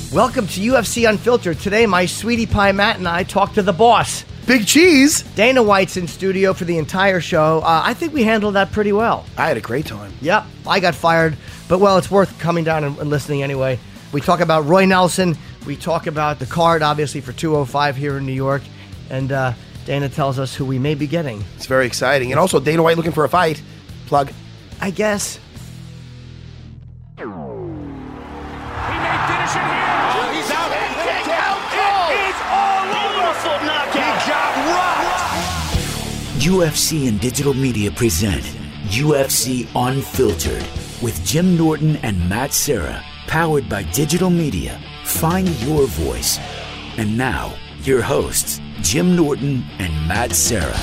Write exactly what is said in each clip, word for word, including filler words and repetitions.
Welcome to U F C Unfiltered. Today, my sweetie pie Matt and I talk to the boss. Big Cheese. Dana White's in studio for the entire show. Uh, I think we handled that pretty well. I had a great time. Yep, I got fired, but well, it's worth coming down and, and listening anyway. We talk about Roy Nelson. We talk about the card, obviously, for two oh five here in New York. And uh, Dana tells us who we may be getting. It's very exciting. And also, Dana White looking for a fight. Plug. I guess. He may finish it here. Oh, he's out. It is all over. Beautiful knockout. He got rocked. U F C and Digital Media present U F C Unfiltered with Jim Norton and Matt Serra, powered by Digital Media. Find your voice. And now, your hosts, Jim Norton and Matt Serra.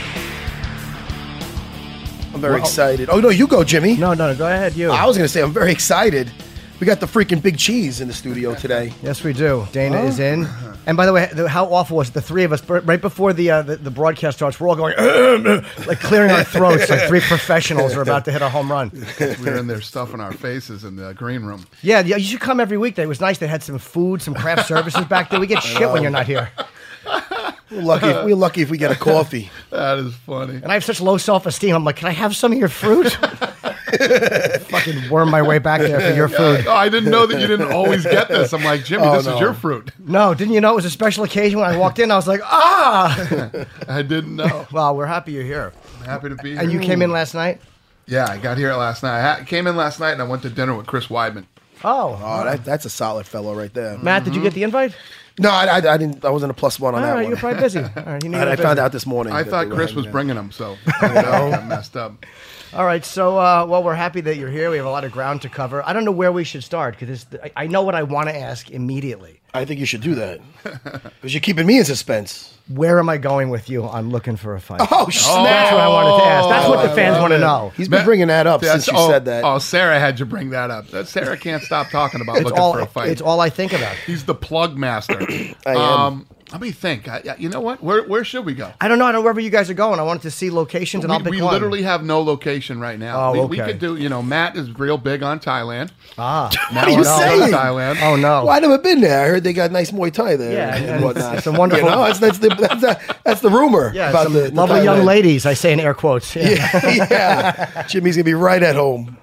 I'm very Well, excited. Oh, no, you go, Jimmy. No, no, no, go ahead, you. I was going to say, I'm very excited. We got the freaking Big Cheese in the studio today. Yes, we do. Dana is in. And by the way, the, how awful was it? The three of us, b- right before the, uh, the the broadcast starts, we're all going, like clearing our throats, like three professionals are about to hit a home run. We were in there stuffing our faces in the green room. Yeah, yeah, you should come every weekday. It was nice. They had some food, some craft services back there. We get shit when you're not here. We're lucky, if, we're lucky if we get a coffee. That is funny. And I have such low self-esteem. I'm like, can I have some of your fruit? Fucking worm my way back there for your food. Oh, I didn't know that you didn't always get this. I'm like, Jimmy, Oh, this no. is your fruit. No, didn't you know it was a special occasion when I walked in? I was like, ah! I didn't know. Well, we're happy you're here. I'm happy to be here. And you came in last night? Yeah, I got here last night. I ha- came in last night and I went to dinner with Chris Weidman. Oh. Oh, that, that's a solid fellow right there. Matt, did you get the invite? No, I, I, I didn't. I wasn't a plus one on All that right, one. you're probably busy. All right, you knew you I, were I busy. found out this morning. I that thought they were Chris having was that. bringing them, so I got messed up. All right, so, uh, well, we're happy that you're here. We have a lot of ground to cover. I don't know where we should start, because I, I know what I want to ask immediately. I think you should do that. Because you're keeping me in suspense. Where am I going with you on looking for a fight? Oh, snap. That's what I wanted to ask. That's what the I fans love want to it. know. He's been bringing that up That's- since you oh, said that. Oh, Sarah had you bring that up. That Sarah can't stop talking about It's looking all, for a fight. it's all I think about. He's the plug master. I am. Um, let me think. I, you know what? Where where should we go? I don't know. I don't know wherever you guys are going. I wanted to see locations, and we I'll pick we one. literally have no location right now. Oh, we, we okay. could do, you know, Matt is real big on Thailand. Ah. Matt are you wants to go to saying? Thailand. Oh, no. Well, I never been there. I heard they got nice Muay Thai there Yeah, and, and whatnot. some wonderful- You know, that's, that's, the, that's, the, that's the rumor Yeah, about some the, the lovely young Thailand. ladies, I say in air quotes. Yeah. Yeah, yeah. Jimmy's going to be right at home.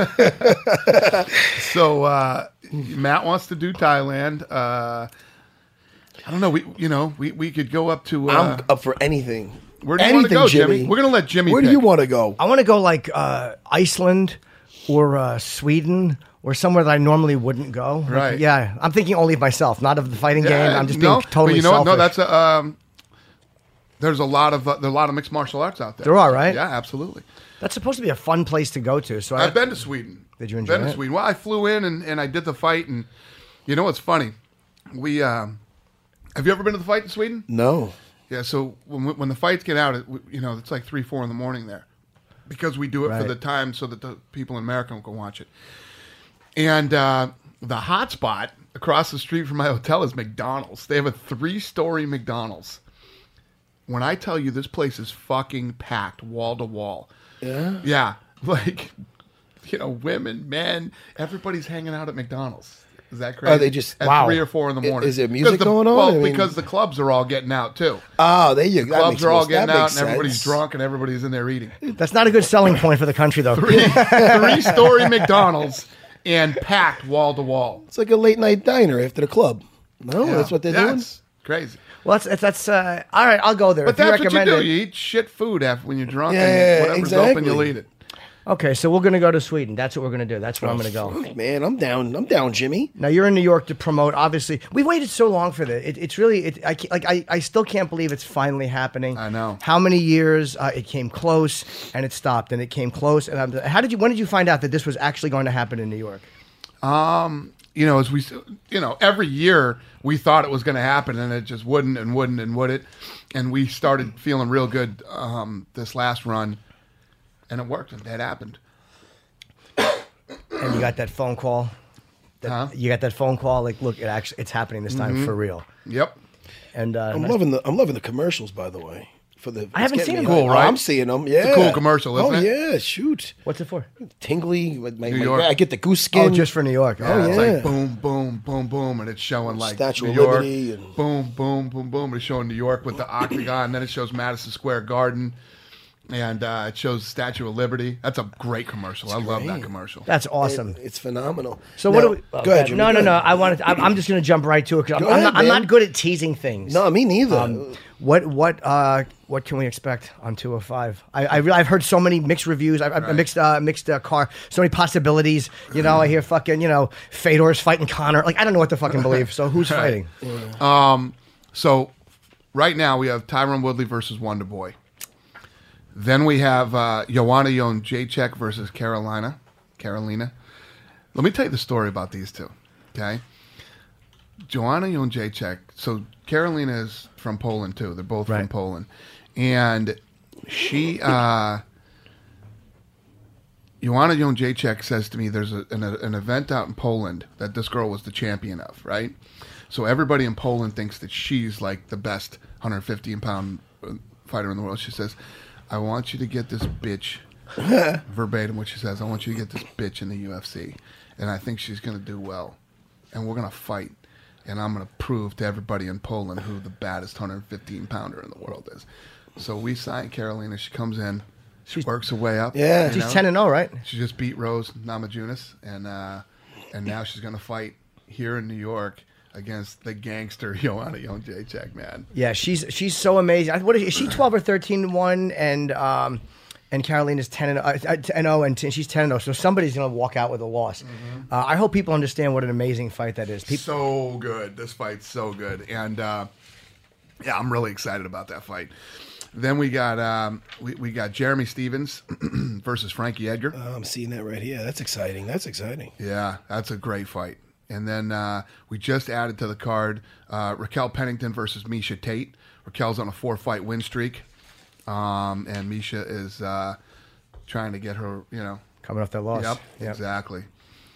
So uh, Matt wants to do Thailand. Uh, I don't know. We you know we, we could go up to. Uh, I'm up for anything. where do you want to Anything, go, Jimmy. Jimmy? We're gonna let Jimmy. Where pick. do you want to go? I want to go like uh, Iceland or uh, Sweden or somewhere that I normally wouldn't go. Like, Right. yeah. I'm thinking only of myself, not of the fighting game. I'm just being no, totally but you know what? selfish. No, that's a. Um, there's a lot of uh, there's a lot of mixed martial arts out there. There are, right? Yeah, absolutely. That's supposed to be a fun place to go to. So I, I've been to Sweden. Did you enjoy been it? to Sweden? Well, I flew in and, and I did the fight, and you know what's funny? We um, have you ever been to the fight in Sweden? No. Yeah, so when when the fights get out, it, you know, it's like three, four in the morning there, because we do it Right. for the time so that the people in America can watch it. And uh, the hot spot across the street from my hotel is McDonald's. They have a three-story McDonald's. When I tell you this place is fucking packed wall to wall. Yeah? Yeah, like, you know, women, men, everybody's hanging out at McDonald's. Is that crazy? Are they just- at wow. three or four in the I- morning? is there music Because the- going on? Well, I mean- because the clubs are all getting out too. Oh, there you go. That Clubs makes are all most- getting that out, makes and everybody's sense. drunk, and everybody's in there eating. that's not a good selling point for the country, though. Three-story McDonald's and packed wall to wall. It's like a late night diner after the club. No, that's what they're doing. That's crazy. Well, that's, that's uh, all right. I'll go there. But if you that's what you recommend do. it. You eat shit food after when you're drunk, Yeah, and whatever's open, exactly. you'll eat it. Okay, so we're going to go to Sweden. That's what we're going to do. That's where I'm going to go. Fuck, man, I'm down. I'm down, Jimmy. Now you're in New York to promote. Obviously, we waited so long for this. It, it's really, it, I, ca- like, I, I still can't believe it's finally happening. I know. How many years uh, it came close and it stopped, and it came close. And I'm, how did you? When did you find out that this was actually going to happen in New York? You know, as we, you know, every year we thought it was going to happen, and it just wouldn't and wouldn't and wouldn't. And we started feeling real good um, this last run, and it worked, and that happened. And you got that phone call. That, Huh? You got that phone call. Like, look, it actually, it's happening this time for real. Yep. And uh, I'm nice- loving the. I'm loving the commercials, by the way. For the, I haven't it's seen getting them. me Cool, hyped. right? I'm seeing them. Yeah, a cool commercial, isn't oh, it? yeah, shoot, what's it for? tingly. With my, New my- York. I get the goose skin. Oh, just for New York. Yeah, Oh, it's yeah. like boom, boom, boom, boom, and it's showing like Statue New of York, Liberty and- boom, boom, boom, boom. It's showing New York with the octagon, and then it shows Madison Square Garden, and uh, it shows the Statue of Liberty. That's a great commercial. I love that great. commercial. That's awesome. It- it's phenomenal. So Now- what do we? oh, go ahead, Jimmy. No, go no, no. ahead. I wanted. To, I'm, I'm just going to jump right to it because I'm, Go I'm, ahead, not, I'm man. not good at teasing things. No, me neither. Um, what what uh what can we expect on two oh five? I, I re- I've heard so many mixed reviews. I, I Right. mixed uh, mixed uh, car. So many possibilities. You know, I hear fucking you know Fedor's fighting Connor. Like I don't know what to fucking believe. So who's fighting? Um, so right now we have Tyron Woodley versus Wonder Boy. Then we have uh, Joanna Jędrzejczyk versus Carolina. Carolina. Let me tell you the story about these two. Okay. Joanna Jędrzejczyk. So Carolina is from Poland too. They're both from Right. Poland, and she. Uh, Joanna Jędrzejczyk says to me, "There's a, an, an event out in Poland that this girl was the champion of, right? So everybody in Poland thinks that she's like the best one hundred fifteen pound fighter in the world." She says, "I want you to get this bitch," verbatim what she says, "I want you to get this bitch in the U F C, and I think she's going to do well, and we're going to fight, and I'm going to prove to everybody in Poland who the baddest one hundred fifteen pounder in the world is." So we sign Carolina. She comes in. She works her way up. Yeah. you She's know? ten and zero, right? She just beat Rose Namajunas, and uh, and now she's going to fight here in New York against the gangster Joanna Jędrzejczyk, man. Yeah, she's she's so amazing. I- What is, is she? Twelve or thirteen and one, and um, and Carolina's ten and uh, ten zero, and t- she's ten and zero. So somebody's gonna walk out with a loss. Uh, I hope people understand what an amazing fight that is. People, So good. This fight's so good, and uh, yeah, I'm really excited about that fight. Then we got um, we, we got Jeremy Stevens versus Frankie Edgar. Oh, I'm seeing that right here. That's exciting. That's exciting. Yeah, that's a great fight. And then uh, we just added to the card uh, Raquel Pennington versus Misha Tate. Raquel's on a four-fight win streak, um, and Misha is uh, trying to get her, you know. coming off that loss. Yep, Yep. exactly.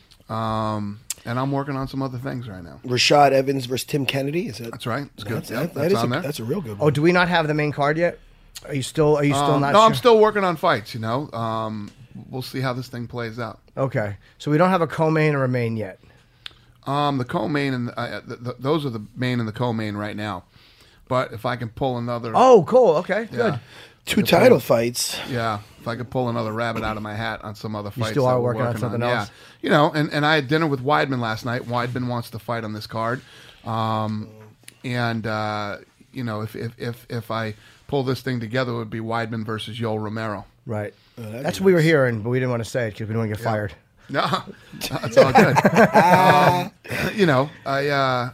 Um, and I'm working on some other things right now. Rashad Evans versus Tim Kennedy. Is that? That's right. It's good. That's, Yep, that, that that's is on a, there. that's a real good Oh, one. do we not have the main card yet? Are you still? Are you still Um, not? no, sure? I'm still working on fights. You know, um, we'll see how this thing plays out. Okay, so we don't have a co-main or a main yet. Um, the co-main and uh, th- th- those are the main and the co-main right now. But if I can pull another, Oh, cool. Okay, yeah, good. Two title fights. yeah, if I could pull another rabbit out of my hat on some other fights, still that are we're working on something yeah. else? You know, and, and I had dinner with Weidman last night. Weidman wants to fight on this card, um, and uh, you know, if, if if if I pull this thing together, it would be Weidman versus Yoel Romero. Right. that'd That's be what we were nice. hearing, but we didn't want to say it because we don't want to get fired. No, it's all good. um, you know, I uh,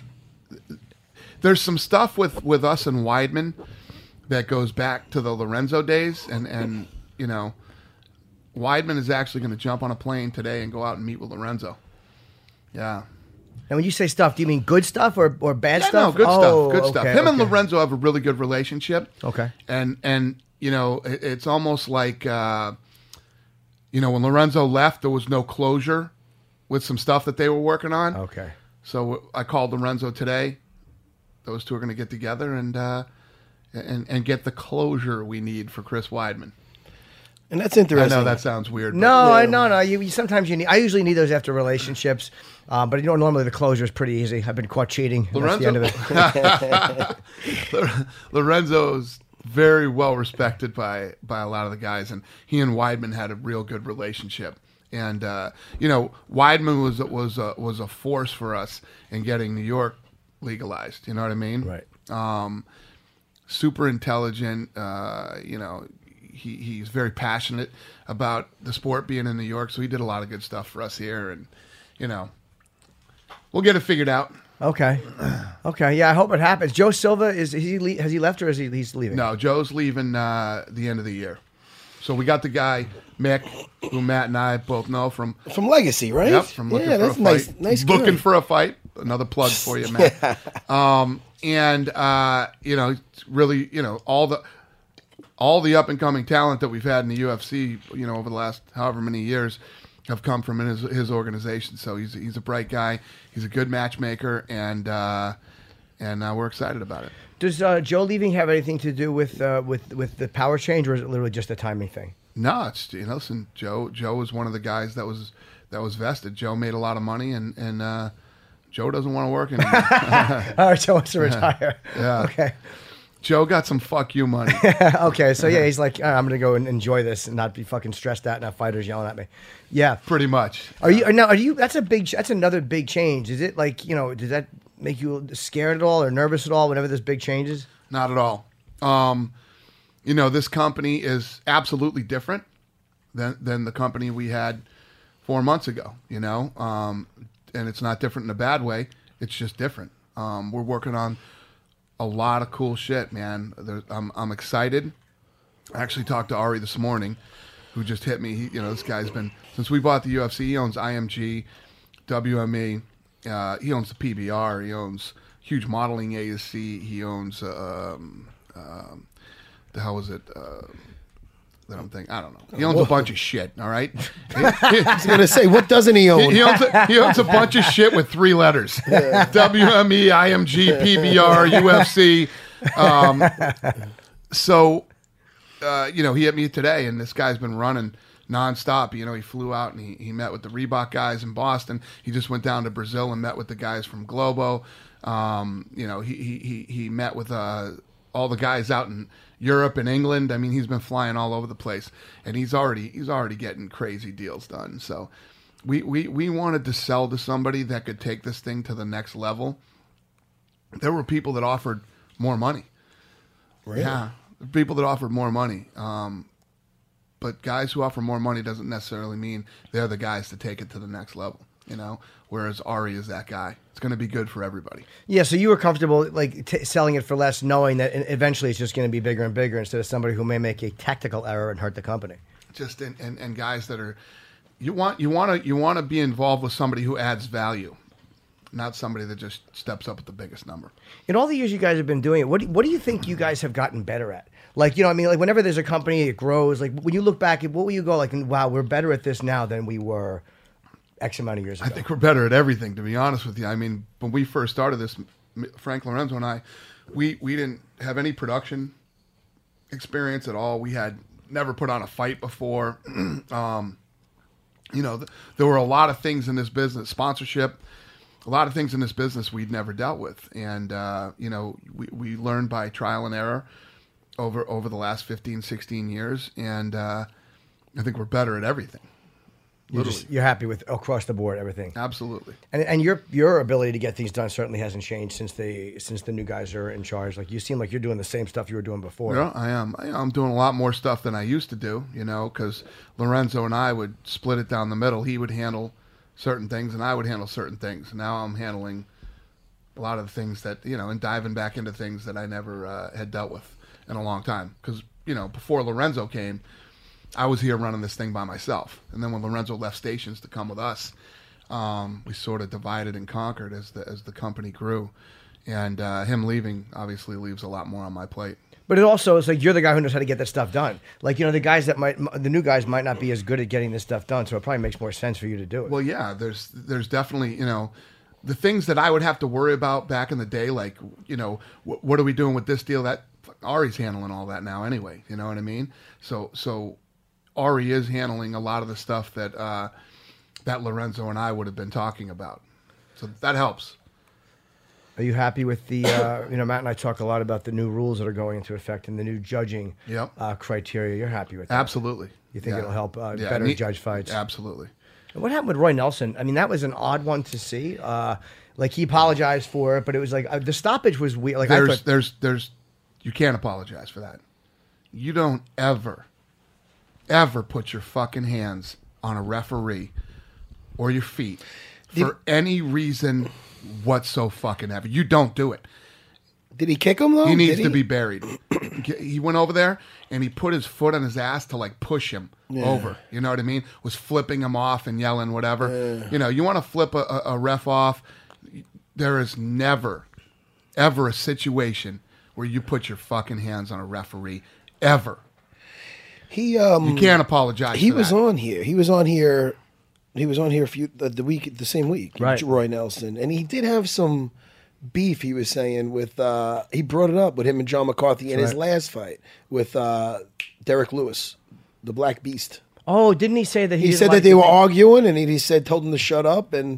there's some stuff with, with us and Weidman that goes back to the Lorenzo days, and, and you know, Weidman is actually going to jump on a plane today and go out and meet with Lorenzo. Yeah. And when you say stuff, do you mean good stuff or, or bad Yeah, stuff? no, good Oh, stuff. Good stuff. okay, Him and okay. Lorenzo have a really good relationship. Okay. And and you know, it, it's almost like uh, you know, when Lorenzo left, there was no closure with some stuff that they were working on. Okay. So I called Lorenzo today. Those two are going to get together and uh, and and get the closure we need for Chris Weidman. And that's I interesting. know that sounds weird. but- No, I, Yeah. no, no. You, you sometimes you need. I usually need those after relationships, uh, but you know normally the closure is pretty easy. I've been caught cheating. and that's the end of it. Lorenzo's very well respected by by a lot of the guys, and he and Weidman had a real good relationship. And uh, you know, Weidman was was a, was a force for us in getting New York legalized. You know what I mean? Right. Um, super intelligent. Uh, you know, he he's very passionate about the sport being in New York. So he did a lot of good stuff for us here, and you know, we'll get it figured out. Okay. Okay. Yeah, I hope it happens. Joe Silva is he le- has he left or is he he's leaving? No, Joe's leaving uh, the end of the year. So we got the guy Mick, who Matt and I both know from From Legacy, right? yep, from looking yeah, for that's a nice. fight. Nice. looking guy. for a fight. Another plug for you, Matt. um, and uh, you know, really, you know, all the all the up and coming talent that we've had in the U F C, you know, over the last however many years, have come from his his organization. So he's he's a bright guy. He's a good matchmaker, and uh, and uh, we're excited about it. Does uh, Joe leaving have anything to do with uh, with with the power change, or is it literally just a timing thing? No, it's you know, listen, Joe. Joe was one of the guys that was that was vested. Joe made a lot of money, and and uh, Joe doesn't want to work anymore. All right, Joe wants to retire. Yeah. Okay. Joe got some fuck you money. Okay, so yeah, he's like, all right, I'm gonna go and enjoy this and not be fucking stressed out and have fighters yelling at me. Yeah. Pretty much. Are you now? Are you? That's a big. That's another big change. Is it like, you know? Does that make you scared at all or nervous at all whenever there's big changes? Not at all. Um, you know, this company is absolutely different than than the company we had four months ago. You know, um, and it's not different in a bad way. It's just different. Um, we're working on a lot of cool shit, man. There's, I'm I'm excited. I actually talked to Ari this morning, who just hit me. He, you know, this guy's been, since we bought the U F C, he owns I M G, W M E. Uh, he owns the P B R. He owns huge modeling A S C. He owns uh, um, um, the hell was it? Uh, that I'm thinking. I don't know. He owns a bunch of shit. All right. I was gonna say, what doesn't he own? He, he, owns a, he owns a bunch of shit with three letters: W M E, I M G, P B R, U F C. Um, so, uh, you know, he hit me today, and this guy's been running nonstop. You know, he flew out and he, he met with the Reebok guys in Boston. He just went down to Brazil and met with the guys from Globo. Um, you know, he he he, he met with uh, all the guys out in Europe and England. I mean, he's been flying all over the place, and he's already he's already getting crazy deals done. So, we we we wanted to sell to somebody that could take this thing to the next level. There were people that offered more money. Really? Yeah, people that offered more money. Um, but guys who offer more money doesn't necessarily mean they're the guys to take it to the next level. You know, whereas Ari is that guy. It's going to be good for everybody. Yeah, so you were comfortable like t- selling it for less, knowing that eventually it's just going to be bigger and bigger instead of somebody who may make a tactical error and hurt the company. Just and, and, and guys that are, you want you want to you want to be involved with somebody who adds value, not somebody that just steps up at the biggest number. In all the years you guys have been doing it, what do, what do you think you guys have gotten better at? Like, you know, I mean, like whenever there's a company, it grows. Like when you look back, what will you go like? Wow, we're better at this now than we were X amount of years ago. I think we're better at everything, to be honest with you. I mean, when we first started this, Frank Lorenzo and I, we, we didn't have any production experience at all. We had never put on a fight before. um, you know, th- there were a lot of things in this business, sponsorship, a lot of things in this business we'd never dealt with. And, uh, you know, we, we learned by trial and error over, over the last fifteen, sixteen years. And uh, I think we're better at everything. You're, just, you're happy with across the board everything. Absolutely. And and your your ability to get things done certainly hasn't changed since the since the new guys are in charge. Like you seem like you're doing the same stuff you were doing before. Yeah, I am. I, I'm doing a lot more stuff than I used to do. You know, because Lorenzo and I would split it down the middle. He would handle certain things, and I would handle certain things. Now I'm handling a lot of the things that you know, and diving back into things that I never uh, had dealt with in a long time. Because you know, before Lorenzo came, I was here running this thing by myself. And then when Lorenzo left Stations to come with us, um, we sort of divided and conquered as the as the company grew. And uh, him leaving obviously leaves a lot more on my plate. But it also is like you're the guy who knows how to get that stuff done. Like, you know, the guys that might, the new guys might not be as good at getting this stuff done. So it probably makes more sense for you to do it. Well, yeah, there's there's definitely, you know, the things that I would have to worry about back in the day, like, you know, wh- what are we doing with this deal? That Ari's handling all that now anyway. You know what I mean? So, so. Ari is handling a lot of the stuff that uh, that Lorenzo and I would have been talking about, so that helps. Are you happy with the? Uh, you know, Matt and I talk a lot about the new rules that are going into effect and the new judging yep. uh, criteria. You're happy with that? Absolutely. You think yeah. it'll help uh, yeah, better he, judge fights? Absolutely. And what happened with Roy Nelson? I mean, that was an odd one to see. Uh, like he apologized for it, but it was like uh, the stoppage was weird. Like there's, I thought, there's, there's, you can't apologize for that. You don't ever. ever put your fucking hands on a referee or your feet for Did, any reason whatsoever. You don't do it. Did he kick him though? He needs Did to he? be buried. He went over there and he put his foot on his ass to like push him yeah. over. You know what I mean? Was flipping him off and yelling whatever. Yeah. You know, you want to flip a, a ref off. There is never, ever a situation where you put your fucking hands on a referee ever. He um you can't apologize. He for was that. on here. He was on here. He was on here a few the, the week the same week. Right. Roy Nelson, and he did have some beef. He was saying with uh, he brought it up with him and John McCarthy in right. his last fight with uh, Derek Lewis, the Black Beast. oh, didn't he say that he? He didn't said like that they the were thing? arguing, and he, he said told him to shut up, and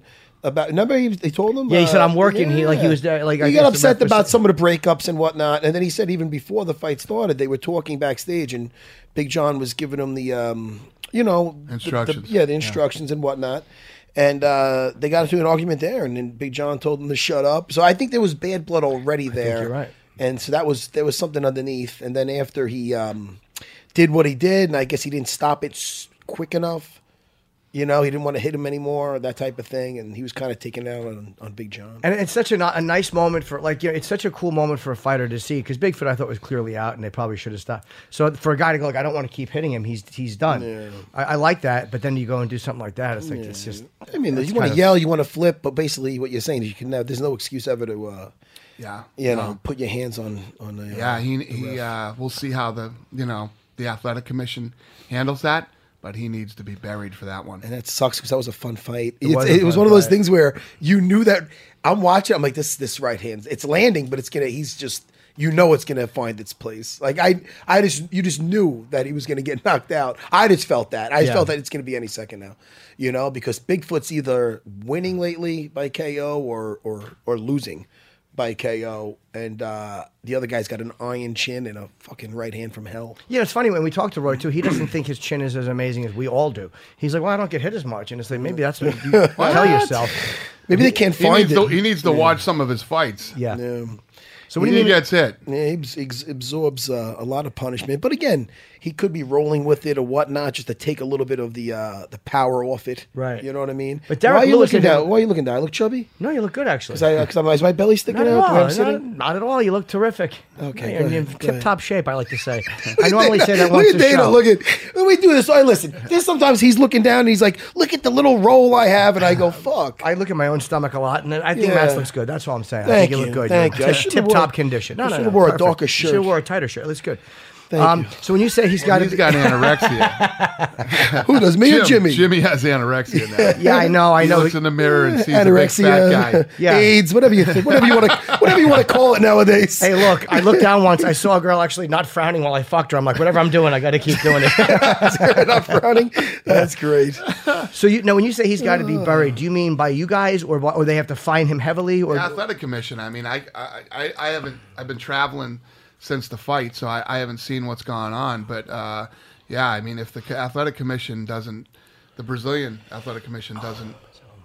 about. Remember, he, they told him. Yeah, he said, uh, "I'm working." He like he was there. Like I he guess got the upset ref was- about some of the breakups and whatnot, and then he said even before the fight started, they were talking backstage, and Big John was giving him the, um, you know, the- Instructions. The, yeah, the instructions and whatnot. And uh, they got into an argument there, and then Big John told him to shut up. So I think there was bad blood already there. you're right. And so that was there was something underneath. And then after he um, did what he did, and I guess he didn't stop it s- quick enough. You know, he didn't want to hit him anymore, that type of thing, and he was kind of taken out on, on Big John. And it's such a, a nice moment for, like, you know, it's such a cool moment for a fighter to see, because Bigfoot, I thought, was clearly out, and they probably should have stopped. So for a guy to go, like, I don't want to keep hitting him, he's he's done. Yeah. I, I like that, but then you go and do something like that, it's like, it's just... I mean, it's you want kind to of- yell, you want to flip, but basically what you're saying is you can. Uh, there's no excuse ever to, uh, Yeah. you know, No. put your hands on on the. Uh, Yeah, he the he. ref. Uh, we'll see how the you know the athletic commission handles that, but he needs to be buried for that one. And that sucks because that was a fun fight. It, was was, a it was fun one of those fight. things where you knew that I'm watching. I'm like, this this right hand, it's landing, but it's gonna. He's just, you know, it's gonna find its place. Like I, I just, you just knew that he was gonna get knocked out. I just felt that. I just Yeah. felt that it's gonna be any second now. You know, because Bigfoot's either winning lately by K O or or or losing by K O, and uh, the other guy's got an iron chin and a fucking right hand from hell. Yeah, it's funny when we talk to Roy too. He doesn't think his chin is as amazing as we all do. He's like, "Well, I don't get hit as much," and it's like maybe that's what you tell yourself. Maybe they can't He find needs, it. to, he needs to watch some of his fights. Yeah. Yeah. So what do he you mean? gets hit. Yeah, he abs- ex- absorbs uh, a lot of punishment, but again, he could be rolling with it or whatnot, just to take a little bit of the uh, the power off it. Right. You know what I mean? But Derek why are you Lewis looking and him- down? Why are you looking down? I look chubby. No, you look good actually. Because I, because I'm, is my belly sticking Not at out? the way all. I'm sitting? Not, not at all. You look terrific. Okay, you're go in ahead, go tip ahead. top shape. I like to say. I normally say that Look once at a Dana. show. Look at when we do this. I listen. There's sometimes he's looking down and he's like, "Look at the little roll I have," and I go, "Fuck." I look at my own stomach a lot, and then I think Yeah. Matt's looks good. That's all I'm saying. I Thank think you look you, good. thank You're you. I tip, should've tip wore- top condition. No, I no, should've no. wore a perfect. darker You shirt. should have wore a tighter shirt. It looks good. Thank um, you. So when you say he's got to He's got anorexia. Who does me Jim, or Jimmy? Jimmy has anorexia now. yeah, I know, I He know. looks in the mirror and sees a big Anorexia, fat guy. Yeah. AIDS, whatever you think, whatever you want to, whatever you want to call it nowadays. Hey, look, I looked down once. I saw a girl actually not frowning while I fucked her. I'm like, whatever I'm doing, I got to keep doing it. Not frowning. That's great. So you now, when you say he's got to be buried, do you mean by you guys, or by- or they have to fine him heavily, or The athletic commission. I mean, I, I, I, I haven't. I've been traveling since the fight, so I, I haven't seen what's gone on. But uh, yeah, I mean, if the athletic commission doesn't, the Brazilian athletic commission doesn't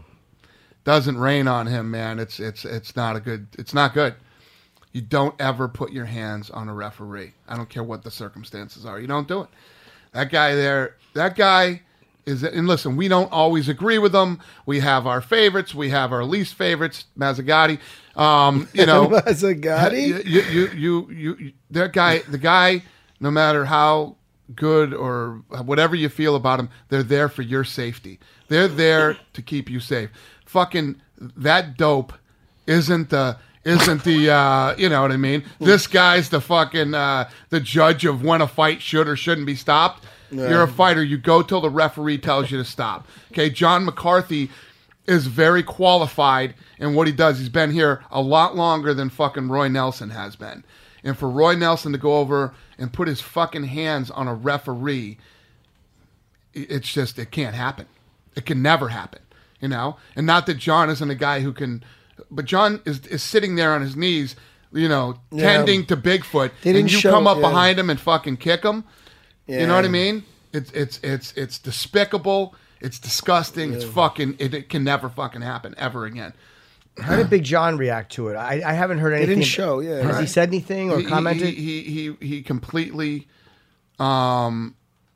doesn't rain on him, man, it's it's it's not a good. It's not good. You don't ever put your hands on a referee. I don't care what the circumstances are. You don't do it. That guy there. That guy. Is, and listen, we don't always agree with them. We have our favorites. We have our least favorites. Mazzagatti, um, you know, Mazzagatti? You, you, you, you, you, that guy, the guy. No matter how good or whatever you feel about him, they're there for your safety. They're there to keep you safe. Fucking that dope isn't the. Isn't the uh, you know what I mean? This guy's the fucking uh, the judge of when a fight should or shouldn't be stopped. You're a fighter. You go till the referee tells you to stop. Okay, John McCarthy is very qualified in what he does. He's been here a lot longer than fucking Roy Nelson has been. And for Roy Nelson to go over and put his fucking hands on a referee, it's just, it can't happen. It can never happen, you know? And not that John isn't a guy who can, but John is, is sitting there on his knees, you know, Yeah. tending to Bigfoot, They and didn't you show- come up yeah. behind him and fucking kick him. You know what I Yeah. mean? It's it's it's it's despicable. It's disgusting. It's fucking. It, it can never fucking happen ever again. how did Big John react to it? I, I haven't heard anything. didn't show, yeah. Has he Right. said anything or He- commented? He he he, he completely, um,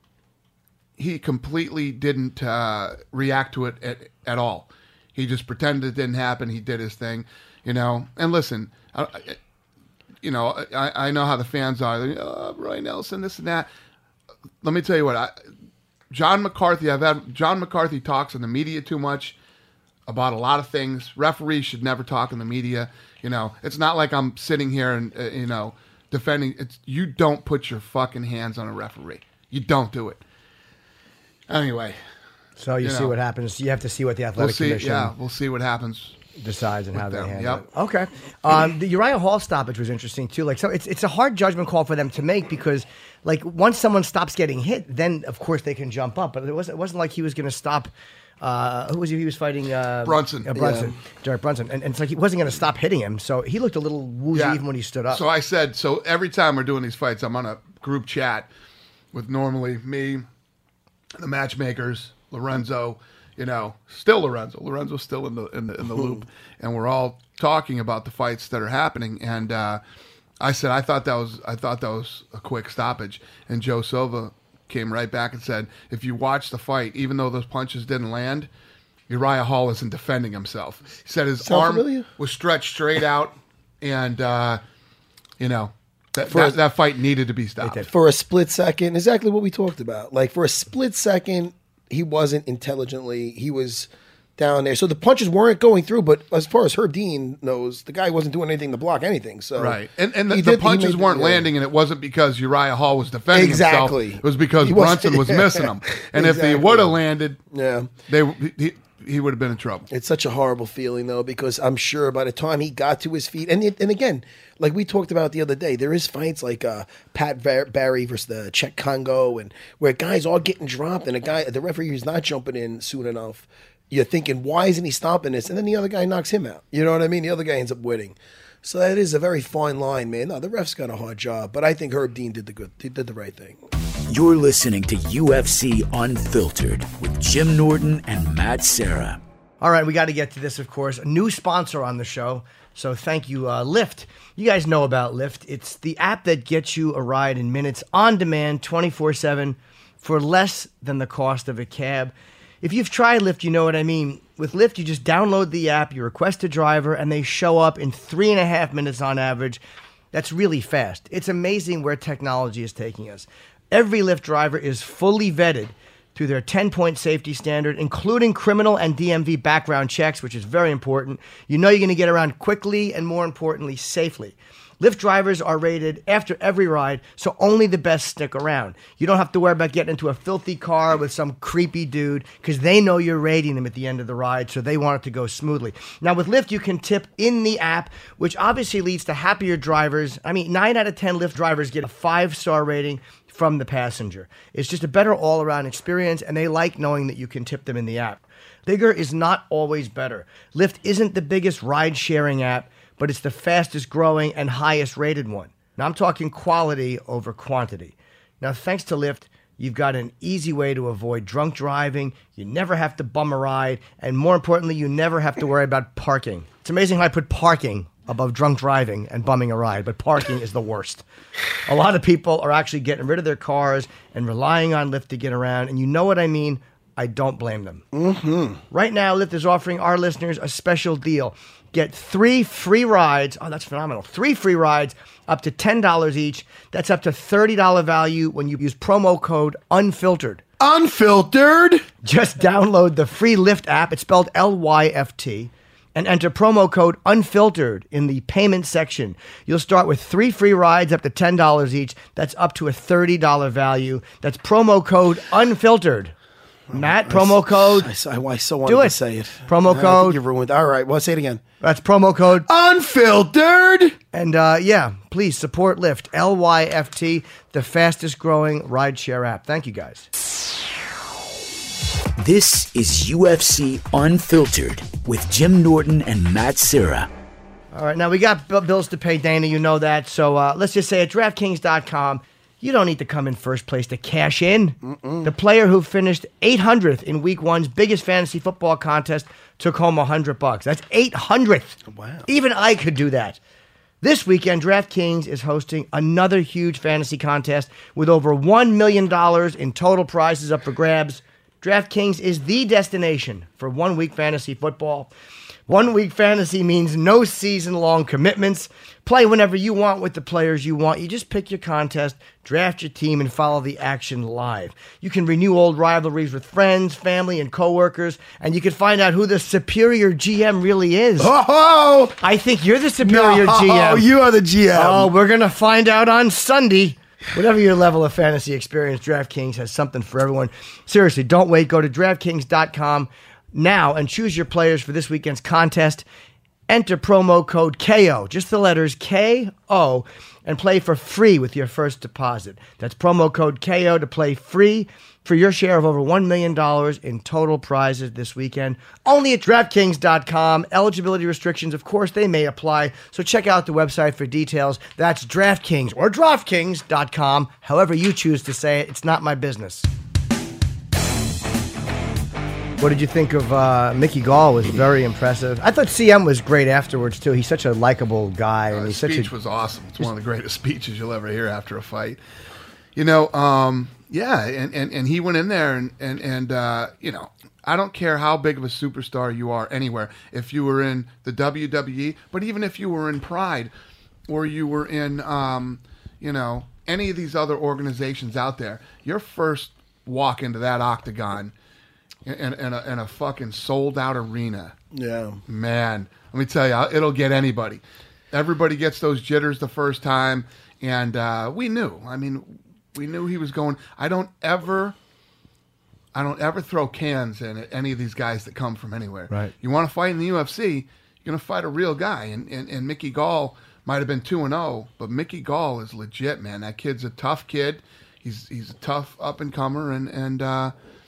he completely didn't uh, react to it at, at all. He just pretended it didn't happen. He did his thing, you know. And listen, I, I, you know, I, I know how the fans are. They're, oh, Roy Nelson, this and that. Let me tell you what. I, John McCarthy. I've had John McCarthy talks in the media too much about a lot of things. Referees should never talk in the media. You know, it's not like I'm sitting here and uh, you know defending. It's you don't put your fucking hands on a referee. You don't do it. Anyway, so you, you see know. what happens. You have to see what the we'll athletic see. commission Yeah, we'll see what happens. decides and how they them, handle yep. it. Okay. Um, the Uriah Hall stoppage was interesting too. Like, so it's it's a hard judgment call for them to make because, like, once someone stops getting hit, then of course they can jump up. But it was it wasn't like he was going to stop Uh, who was he? He was fighting uh, Brunson. Uh, Brunson, Yeah. Derek Brunson, and, and it's like he wasn't going to stop hitting him, so he looked a little woozy Yeah. even when he stood up. So I said, so every time we're doing these fights, I'm on a group chat with normally me, the matchmakers, Lorenzo, you know, still Lorenzo. Lorenzo's still in the in the in the loop, and we're all talking about the fights that are happening. And uh, I said, I thought that was I thought that was a quick stoppage, and Joe Silva came right back and said, if you watch the fight, even though those punches didn't land, Uriah Hall isn't defending himself. He said his Sound arm familiar? was stretched straight out, and uh, you know that, For that a- that fight needed to be stopped. For a split second, exactly what we talked about. Like for a split second, he wasn't intelligently. He was down there, so the punches weren't going through. But as far as Herb Dean knows, the guy wasn't doing anything to block anything. So Right, and and the, he the did- he punches made- weren't yeah. landing, and it wasn't because Uriah Hall was defending Exactly. himself. It was because He wasn't- Brunson was missing him, and if they Exactly. would have landed, Yeah. they he, he would have been in trouble. It's such a horrible feeling, though, because I'm sure by the time he got to his feet, and it, and again, like we talked about the other day, there is fights like uh, Pat Var- Barry versus the Czech Congo, and where guys are getting dropped, and a guy, the referee is not jumping in soon enough. You're thinking, why isn't he stopping this? And then the other guy knocks him out. You know what I mean? The other guy ends up winning. So that is a very fine line, man. No, the ref's got a hard job, but I think Herb Dean did the good, he did the right thing. You're listening to U F C Unfiltered with Jim Norton and Matt Serra. All right, we got to get to this, of course. A new sponsor on the show. So thank you, uh, Lyft. You guys know about Lyft. It's the app that gets you a ride in minutes on demand, twenty-four seven, for less than the cost of a cab. If you've tried Lyft, you know what I mean. With Lyft, you just download the app, you request a driver, and they show up in three and a half minutes on average. That's really fast. It's amazing where technology is taking us. Every Lyft driver is fully vetted through their ten-point safety standard, including criminal and D M V background checks, which is very important. You know you're going to get around quickly and, more importantly, safely. Lyft drivers are rated after every ride, so only the best stick around. You don't have to worry about getting into a filthy car with some creepy dude, because they know you're rating them at the end of the ride, so they want it to go smoothly. Now, with Lyft, you can tip in the app, which obviously leads to happier drivers. I mean, nine out of ten Lyft drivers get a five-star rating from the passenger. It's just a better all-around experience, and they like knowing that you can tip them in the app. Bigger is not always better. Lyft isn't the biggest ride-sharing app, but it's the fastest growing and highest rated one. Now, I'm talking quality over quantity. Now, thanks to Lyft, you've got an easy way to avoid drunk driving. You never have to bum a ride. And more importantly, you never have to worry about parking. It's amazing how I put parking above drunk driving and bumming a ride, but parking is the worst. A lot of people are actually getting rid of their cars and relying on Lyft to get around. And you know what I mean? I don't blame them. Mm-hmm. Right now, Lyft is offering our listeners a special deal. Get three free rides. Oh, that's phenomenal. Three free rides up to ten dollars each. That's up to thirty dollars value when you use promo code UNFILTERED. Unfiltered. Just download the free Lyft app. It's spelled L Y F T. And enter promo code UNFILTERED in the payment section. You'll start with three free rides up to ten dollars each. That's up to a thirty dollars value. That's promo code UNFILTERED. Matt, promo code. I, so- I so wanted Do it. to say it. Promo I think code. You ruined. All right. Well, say it again. That's promo code. Unfiltered. And uh, yeah, please support Lyft. L Y F T, the fastest growing rideshare app. Thank you, guys. This is U F C Unfiltered with Jim Norton and Matt Serra. All right, now we got b- bills to pay, Dana. You know that. So uh, let's just say at DraftKings dot com, you don't need to come in first place to cash in. Mm-mm. The player who finished eight hundredth in Week One's biggest fantasy football contest took home one hundred bucks. That's eight hundredth. Wow. Even I could do that. This weekend, DraftKings is hosting another huge fantasy contest with over one million dollars in total prizes up for grabs. DraftKings is the destination for one-week fantasy football. One-week fantasy means no season-long commitments. Play whenever you want with the players you want. You just pick your contest, draft your team, and follow the action live. You can renew old rivalries with friends, family, and coworkers, and you can find out who the superior G M really is. Oh, I think you're the superior no, G M. you are the G M. Oh, we're going to find out on Sunday. Whatever your level of fantasy experience, DraftKings has something for everyone. Seriously, don't wait. Go to DraftKings dot com now and choose your players for this weekend's contest. Enter promo code K O, just the letters K O, and play for free with your first deposit. That's promo code K O to play free for your share of over one million dollars in total prizes this weekend. Only at DraftKings dot com. Eligibility restrictions, of course, they may apply. So check out the website for details. That's DraftKings or DraftKings dot com. However you choose to say it, it's not my business. What did you think of uh, Mickey Gall? Was very impressive. I thought C M was great afterwards, too. He's such a likable guy. Uh, and his he's speech such a, was awesome. It's one of the greatest speeches you'll ever hear after a fight. You know, um, yeah, and, and, and he went in there, and, and, and uh, you know, I don't care how big of a superstar you are anywhere. If you were in the W W E, but even if you were in Pride, or you were in, um, you know, any of these other organizations out there, your first walk into that octagon in, in, a, in a fucking sold-out arena, Yeah. man, let me tell you, it'll get anybody. Everybody gets those jitters the first time, and uh, we knew. I mean, we knew he was going. I don't ever, I don't ever throw cans in at any of these guys that come from anywhere. Right. You want to fight in the U F C, you're going to fight a real guy, and and, and Mickey Gall might have been two and zero, but Mickey Gall is legit, man. That kid's a tough kid. He's he's a tough up and comer, and and uh,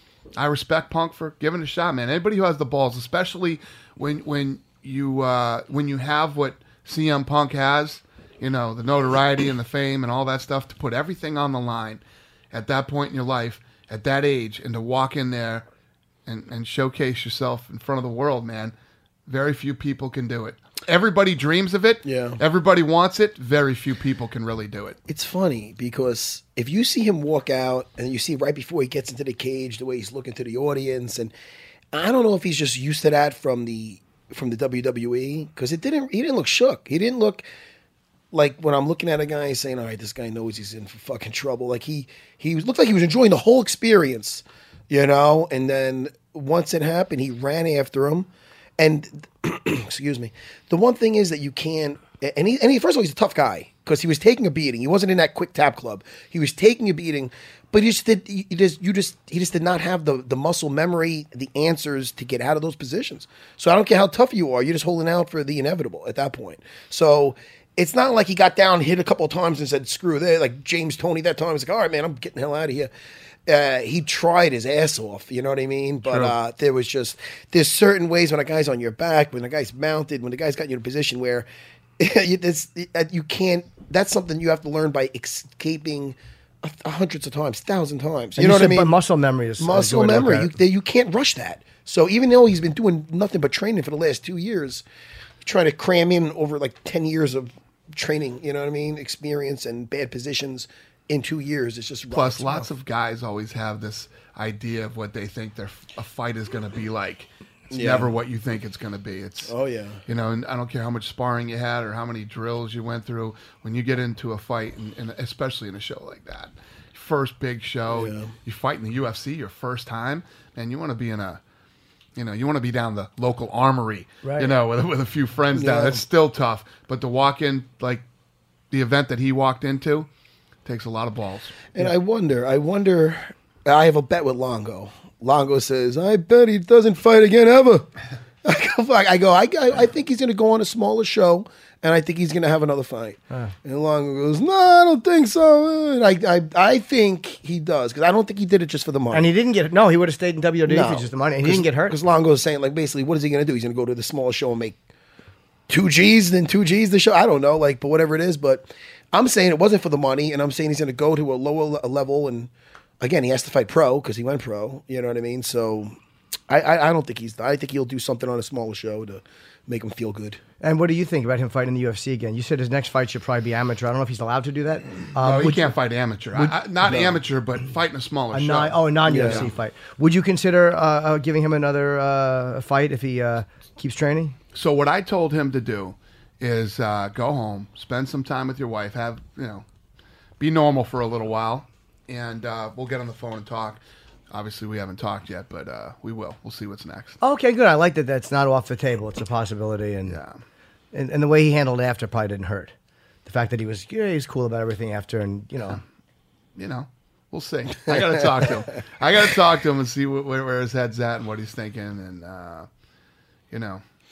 I respect Punk for giving it a shot, man. Anybody who has the balls, especially when when you uh, when you have what C M Punk has, you know, the notoriety and the fame and all that stuff, to put everything on the line at that point in your life, at that age, and to walk in there and, and showcase yourself in front of the world, man. Very few people can do it. Everybody dreams of it. Yeah. Everybody wants it. Very few people can really do it. It's funny because if you see him walk out and you see right before he gets into the cage the way he's looking to the audience, and I don't know if he's just used to that from the from the W W E, because it didn't he didn't look shook. He didn't look like when I'm looking at a guy saying, all right, this guy knows he's in for fucking trouble. Like he he looked like he was enjoying the whole experience, you know. And then once it happened, he ran after him. And excuse me, the one thing is that you can't. And he, and he first of all, he's a tough guy because he was taking a beating. He wasn't in that quick tap club. He was taking a beating, but he just did. He just you just he just did not have the the muscle memory, the answers to get out of those positions. So I don't care how tough you are, you're just holding out for the inevitable at that point. So it's not like he got down, hit a couple of times, and said, "Screw that." Like James Toney that time was like, "All right, man, I'm getting the hell out of here." Uh, he tried his ass off, you know what I mean? But uh, there was just, there's certain ways when a guy's on your back, when a guy's mounted, when the guy's got you in a position where you, this, you can't, that's something you have to learn by escaping a, a hundreds of times, thousand times. You and know you what I said, mean? But muscle memory is Muscle is memory. You, they, you can't rush that. So even though he's been doing nothing but training for the last two years, trying to cram in over like ten years of training, you know what I mean? Experience and bad positions in two years, it's just plus rough. lots of guys always have this idea of what they think their a fight is going to be like. It's Yeah. never what you think it's going to be. It's Oh, yeah. you know, and I don't care how much sparring you had or how many drills you went through. When you get into a fight, and, and especially in a show like that, first big show, Yeah. you fight in the U F C your first time, man, you want to be in a, you know, you want to be down the local armory, Right. you know, with with a few friends down. Yeah. That's still tough, but to walk in like the event that he walked into. Takes a lot of balls. And I wonder, I wonder, I have a bet with Longo. Longo says, I bet he doesn't fight again ever. I go, I, go, I, I, I think he's going to go on a smaller show, and I think he's going to have another fight. Uh. And Longo goes, no, I don't think so. And I, I, I think he does, because I don't think he did it just for the money. And he didn't get, no, he would have stayed in W W E No. for just the money. And he didn't get hurt. Because Longo is saying, like, basically, what is he going to do? He's going to go to the small show and make two G's, then two G's the show. I don't know, like, but whatever it is. But I'm saying it wasn't for the money, and I'm saying he's going to go to a lower le- level. And again, he has to fight pro because he went pro. You know what I mean? So I, I, I don't think he's. I think he'll do something on a smaller show to make him feel good. And what do you think about him fighting in the U F C again? You said his next fight should probably be amateur. I don't know if he's allowed to do that. Um, No, he would can't you- fight amateur. I, I, not amateur, but fight in a smaller A show. non, oh, a non-U F C Yeah. fight. Would you consider uh, uh, giving him another uh, fight if he uh, keeps training? So what I told him to do is uh, go home, spend some time with your wife, have you know, be normal for a little while, and uh, we'll get on the phone and talk. Obviously, we haven't talked yet, but uh, we will. We'll see what's next. Okay, good. I like that. That's not off the table. It's a possibility, and Yeah. and, and the way he handled it after probably didn't hurt. The fact that he was yeah, he's cool about everything after, and you know, You know, we'll see. I got to talk to him. I got to talk to him and see wh- where, where his head's at and what he's thinking, and uh, you know.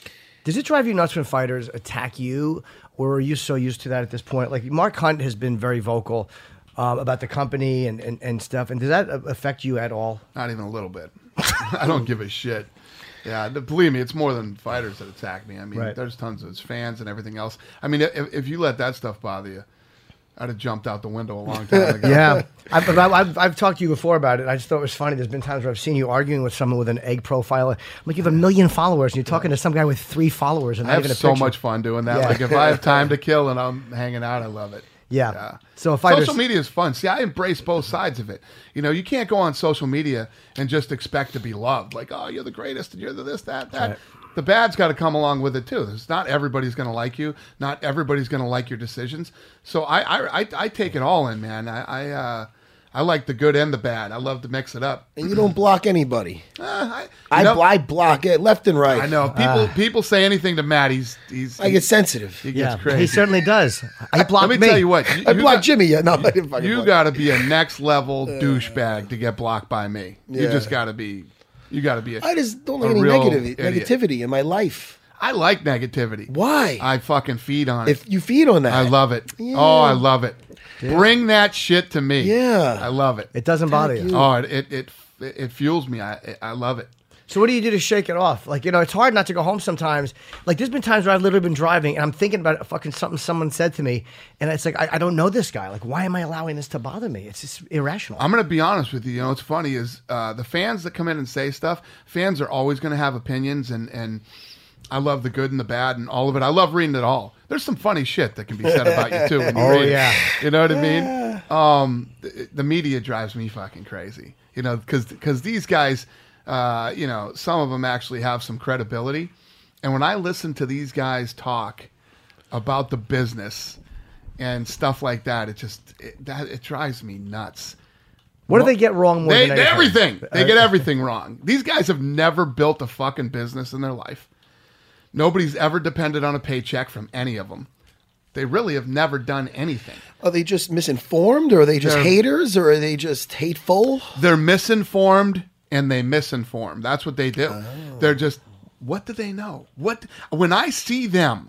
Does it drive you nuts when fighters attack you, or are you so used to that at this point? Like Mark Hunt has been very vocal um, about the company and, and, and stuff, and does that affect you at all? Not even a little bit. I don't give a shit. Yeah, believe me, it's more than fighters that attack me. I mean, Right. there's tons of fans and everything else. I mean, if, if you let that stuff bother you, I'd have jumped out the window a long time ago. Yeah, I've, I've, I've talked to you before about it. I just thought it was funny. There's been times where I've seen you arguing with someone with an egg profile. I'm like, you have a million followers, and you're talking to some guy with three followers, and I not have even a so picture. much fun doing that. Yeah. Like if I have time to kill and I'm hanging out, I love it. Yeah. Yeah. So if fighters, social media is fun. See, I embrace both sides of it. You know, you can't go on social media and just expect to be loved. Like, oh, you're the greatest, and you're the this, that, that. Right. The bad's got to come along with it too. It's not everybody's going to like you. Not everybody's going to like your decisions. So I, I, I, I take it all in, man. I, I, uh, I like the good and the bad. I love to mix it up. And you don't block anybody. Uh, I, you I, know, I block it left and right. I know people. people say anything to Matt. He's he's. I get sensitive. He gets yeah, crazy. he certainly does. He blocked Let me, tell you what. You, I you blocked got- Jimmy. Yeah, no, I didn't fucking You block. got to be a next level douchebag to get blocked by me. You Yeah. just got to be. You got to be. A, I just don't a like any real negative, idiot. negativity in my life. I like negativity. Why? I fucking feed on it. If you feed on that, I love it. Yeah. Oh, I love it. Bring that shit to me. Yeah. I love it. It doesn't bother you. Oh, it it it, it fuels me. I I love it. So what do you do to shake it off? Like, you know, it's hard not to go home sometimes. Like, there's been times where I've literally been driving and I'm thinking about fucking something someone said to me, and it's like, I, I don't know this guy. Like, why am I allowing this to bother me? It's just irrational. I'm going to be honest with you. You know, what's funny is uh, the fans that come in and say stuff, fans are always going to have opinions, and, and I love the good and the bad and all of it. I love reading it all. There's some funny shit that can be said about you, too, when you Oh, read yeah. it. You know what I mean? Um, the, the media drives me fucking crazy, you know, because these guys, uh, you know, some of them actually have some credibility. And when I listen to these guys talk about the business and stuff like that, it just, it, that, it drives me nuts. What do they get wrong more They, than they- anything? everything. They get everything wrong. These guys have never built a fucking business in their life. Nobody's ever depended on a paycheck from any of them. They really have never done anything. Are they just misinformed, or are they just They're- haters, or are they just hateful? They're misinformed and they misinform. That's what they do. Oh. They're just, what do they know? What when I see them,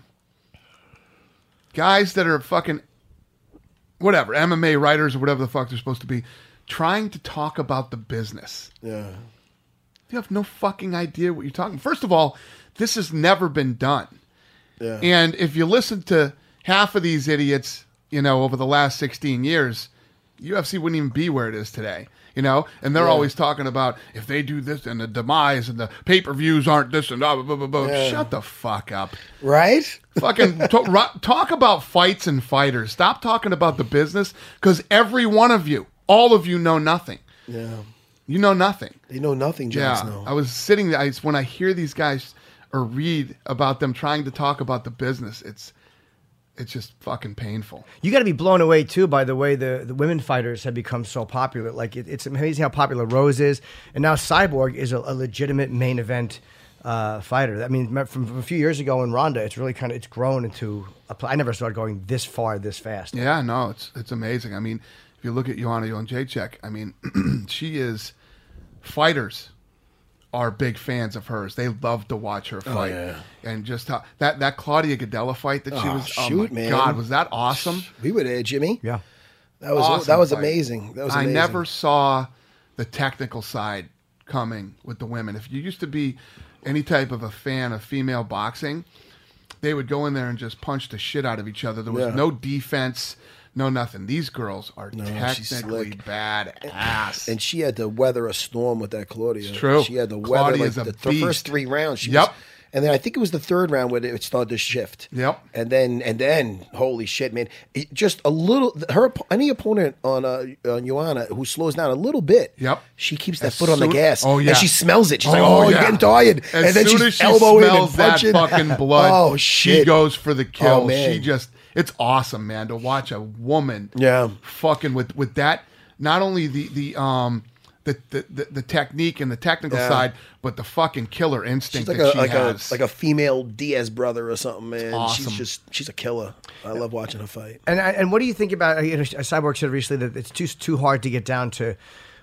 guys that are fucking whatever, M M A writers or whatever the fuck they're supposed to be, trying to talk about the business. Yeah. You have no fucking idea what you're talking. First of all, this has never been done. Yeah. And if you listen to half of these idiots, you know, over the last sixteen years, U F C wouldn't even be where it is today. You know, and they're Yeah. always talking about if they do this and the demise and the pay-per-views aren't this and blah, blah, blah, blah, blah. Yeah. Shut the fuck up. Right? Fucking to, ru- talk about fights and fighters. Stop talking about the business, because every one of you, all of you know nothing. Yeah. You know nothing. They know nothing, Jon Yeah, Snow. I was sitting there. I, when I hear these guys or read about them trying to talk about the business, it's it's just fucking painful. You got to be blown away too by the way the, the women fighters have become so popular. Like it, it's amazing how popular Rose is, and now Cyborg is a, a legitimate main event uh, fighter. I mean, from, from a few years ago in Ronda, it's really kind of it's grown into. A, I never saw it going this far, this fast. Yeah, no, it's it's amazing. I mean, if you look at Joanna Jędrzejczyk, I mean, she is fighters are big fans of hers. They love to watch her fight, yeah. and just how that that Claudia Gadella fight that she Oh, was. oh shoot, my man. God, was that awesome? We were there, Jimmy. Yeah. That was Awesome that was fight. amazing. That was I amazing. never saw the technical side coming with the women. If you used to be any type of a fan of female boxing, they would go in there and just punch the shit out of each other. There was Yeah. no defense, no nothing. These girls are she's technically slick. badass. And she had to weather a storm with that Claudia. It's true. She had to weather Claudia's like a the, the beast. first three rounds. She Yep. Was, and then I think it was the third round where it started to shift. Yep. And then and then holy shit, man! It just a little. Her any opponent on uh, on Joanna who slows down a little bit. Yep. She keeps that As foot on the soon- gas. oh, yeah. And she smells it. She's like, Oh, oh, you're yeah. getting tired. As and then soon she's as she elbow in and smells that punching. fucking blood, Oh she shit! goes for the kill. Oh, man. She just, it's awesome, man, to watch a woman, Yeah. fucking with with that. Not only the the um the the, the, the technique and the technical Yeah. side, but the fucking killer She's instinct like that a she like has. a like a female Diaz brother or something, man. awesome. She's just she's a killer. I love watching her fight. And and what do you think about? You know, Cyborg said recently that it's too too hard to get down to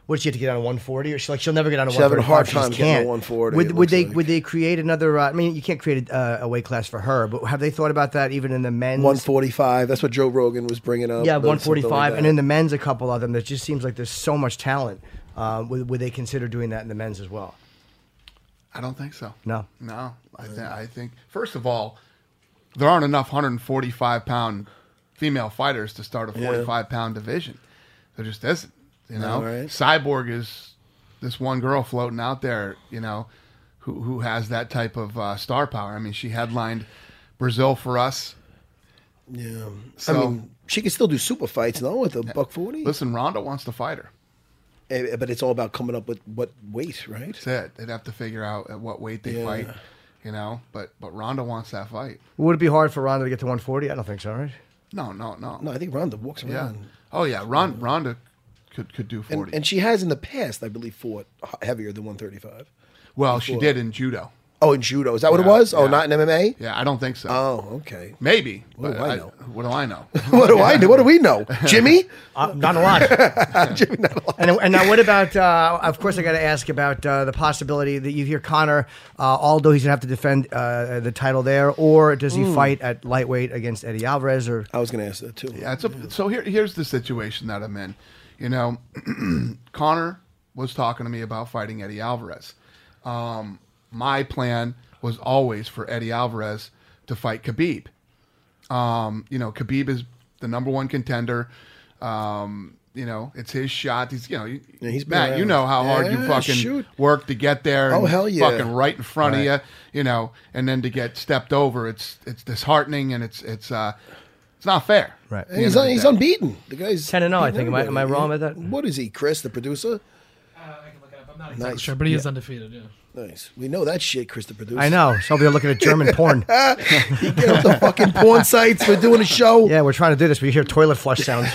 Would she have to get on a one forty, or she like she'll never get on a She'll one have a thirty-five? hard She time just getting can't. a one forty, Would, it would looks they like. would they create another? Uh, I mean, you can't create a, uh, a weight class for her, but have they thought about that even in the men's? one forty-five. That's what Joe Rogan was bringing up. Yeah, something one forty-five, like and that. in the men's, a couple of them. That just seems like there's so much talent. Uh, would, would they consider doing that in the men's as well? I don't think so. No. No. I, th- I think, first of all, there aren't enough one forty-five pound female fighters to start a forty-five pound division. There just isn't. You know, No, right. Cyborg is this one girl floating out there, you know, who who has that type of uh, star power. I mean, she headlined Brazil for us. Yeah. So- I mean, she can still do super fights, no, with a buck forty. Listen, Ronda wants to fight her. Eh, But it's all about coming up with what weight, right? That's it. They'd have to figure out at what weight they Yeah. fight, you know. But but Ronda wants that fight. Would it be hard for Ronda to get to one forty? I don't think so, right? No, no, no. No, I think Ronda walks Yeah. around. Oh yeah, Ron, Ronda could could do And, forty. and she has in the past, I believe, fought h- heavier than one thirty-five. well, she before. did in judo. Oh, in judo. Is that what it Yeah, was? Oh, yeah. not in M M A? Yeah, I don't think so. Oh, okay. Maybe. What do but I know? What do I know? What do I know? What do we know? Jimmy? Uh, not a lot. Jimmy, not a lot. And, and now, what about? Uh, of course, I got to ask about uh, the possibility that you hear Connor, uh, although he's gonna have to defend uh, the title there, or does he fight at lightweight against Eddie Alvarez? Or I was going to ask that too. Yeah, it's a, so here, here's the situation that I'm in. You know, Connor was talking to me about fighting Eddie Alvarez. Um, my plan was always for Eddie Alvarez to fight Khabib. Um, you know, Khabib is the number one contender. Um, you know, it's his shot. He's, you know, you- Yeah, he's been Matt, you around. know how hard you Yeah, fucking shoot. work to get there. Oh, and hell yeah. Fucking right in front of you, you know, and then to get stepped over, it's it's disheartening and it's it's uh it's not fair. Right. At the And he's end of un, the he's day. unbeaten. The guy's ten and oh, I beaten think. Am I- am I everybody. wrong with that? What is he, Chris, the producer? Uh, I can look it up. I'm not exactly Nice. sure, but he is undefeated. Yeah. Nice. We know that shit, Chris, the producer. I know. So I'll be looking at German porn. Get up the fucking porn sites. We're doing a show. Yeah, we're trying to do this. We hear toilet flush sounds.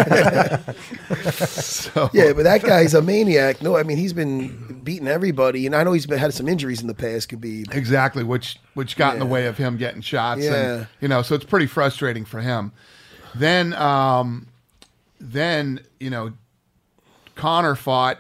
So, Yeah, but that guy's a maniac. No, I mean, he's been beating everybody. And I know he's been had some injuries in the past, Khabib. exactly, which which got in the Yeah. way of him getting shots. Yeah. And, you know, so it's pretty frustrating for him. Then, um, then you know, Connor fought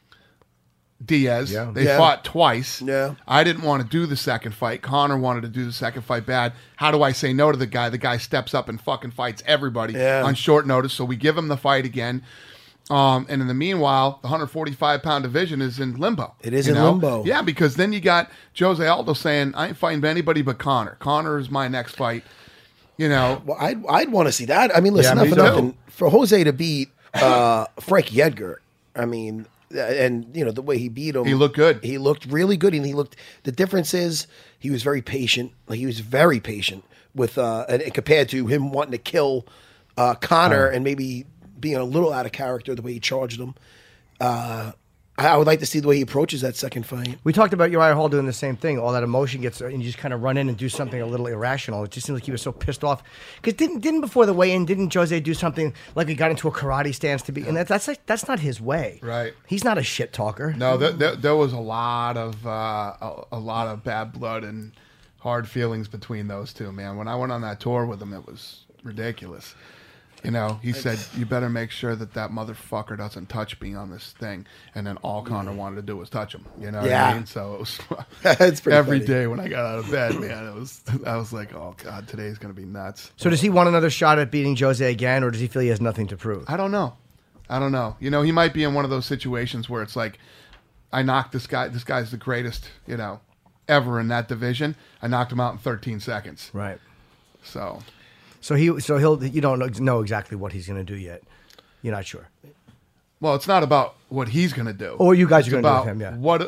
Diaz. Yeah. They Yeah. fought twice. Yeah. I didn't want to do the second fight. Connor wanted to do the second fight bad. How do I say no to the guy? The guy steps up and fucking fights everybody Yeah. on short notice. So we give him the fight again. Um, and in the meanwhile, the one forty-five pound division is in limbo. It is you in know? limbo. Yeah, because then you got Jose Aldo saying, I ain't fighting anybody but Connor. Connor is my next fight. You know, Well, I'd, I'd want to see that. I mean, listen, Yeah, not me for too. nothing. For Jose to beat uh, Frankie Edgar, I mean, and, you know, the way he beat him. He looked good. He looked really good. And he looked, the difference is he was very patient. Like, he was very patient with, uh, and compared to him wanting to kill uh, Connor and maybe being a little out of character the way he charged him. Uh, I I would like to see the way he approaches that second fight. We talked about Uriah Hall doing the same thing. All that emotion gets, and you just kind of run in and do something a little irrational. It just seems like he was so pissed off. Because didn't didn't before the weigh-in, didn't Jose do something like we got into a karate stance to be? And that, that's like that's not his way. Right. He's not a shit talker. no, there, there, there was a lot of uh, a, a lot of bad blood and hard feelings between those two, man. When I went on that tour with him, it was ridiculous. You know, he said, "You better make sure that that motherfucker doesn't touch me on this thing." And then all Connor wanted to do was touch him. You know what Yeah. I mean? So it was That's pretty every funny. day when I got out of bed, man. It was I was like, "Oh God, today's gonna be nuts." So does he want another shot at beating Jose again, or does he feel he has nothing to prove? I don't know. I don't know. You know, he might be in one of those situations where it's like, I knocked this guy. This guy's the greatest, you know, ever in that division. I knocked him out in thirteen seconds. Right. So, So he, so he'll. You don't know- know exactly what he's going to do yet. You're not sure. well, it's not about what he's going to do. Or you guys It's are gonna do with about him, yeah. What,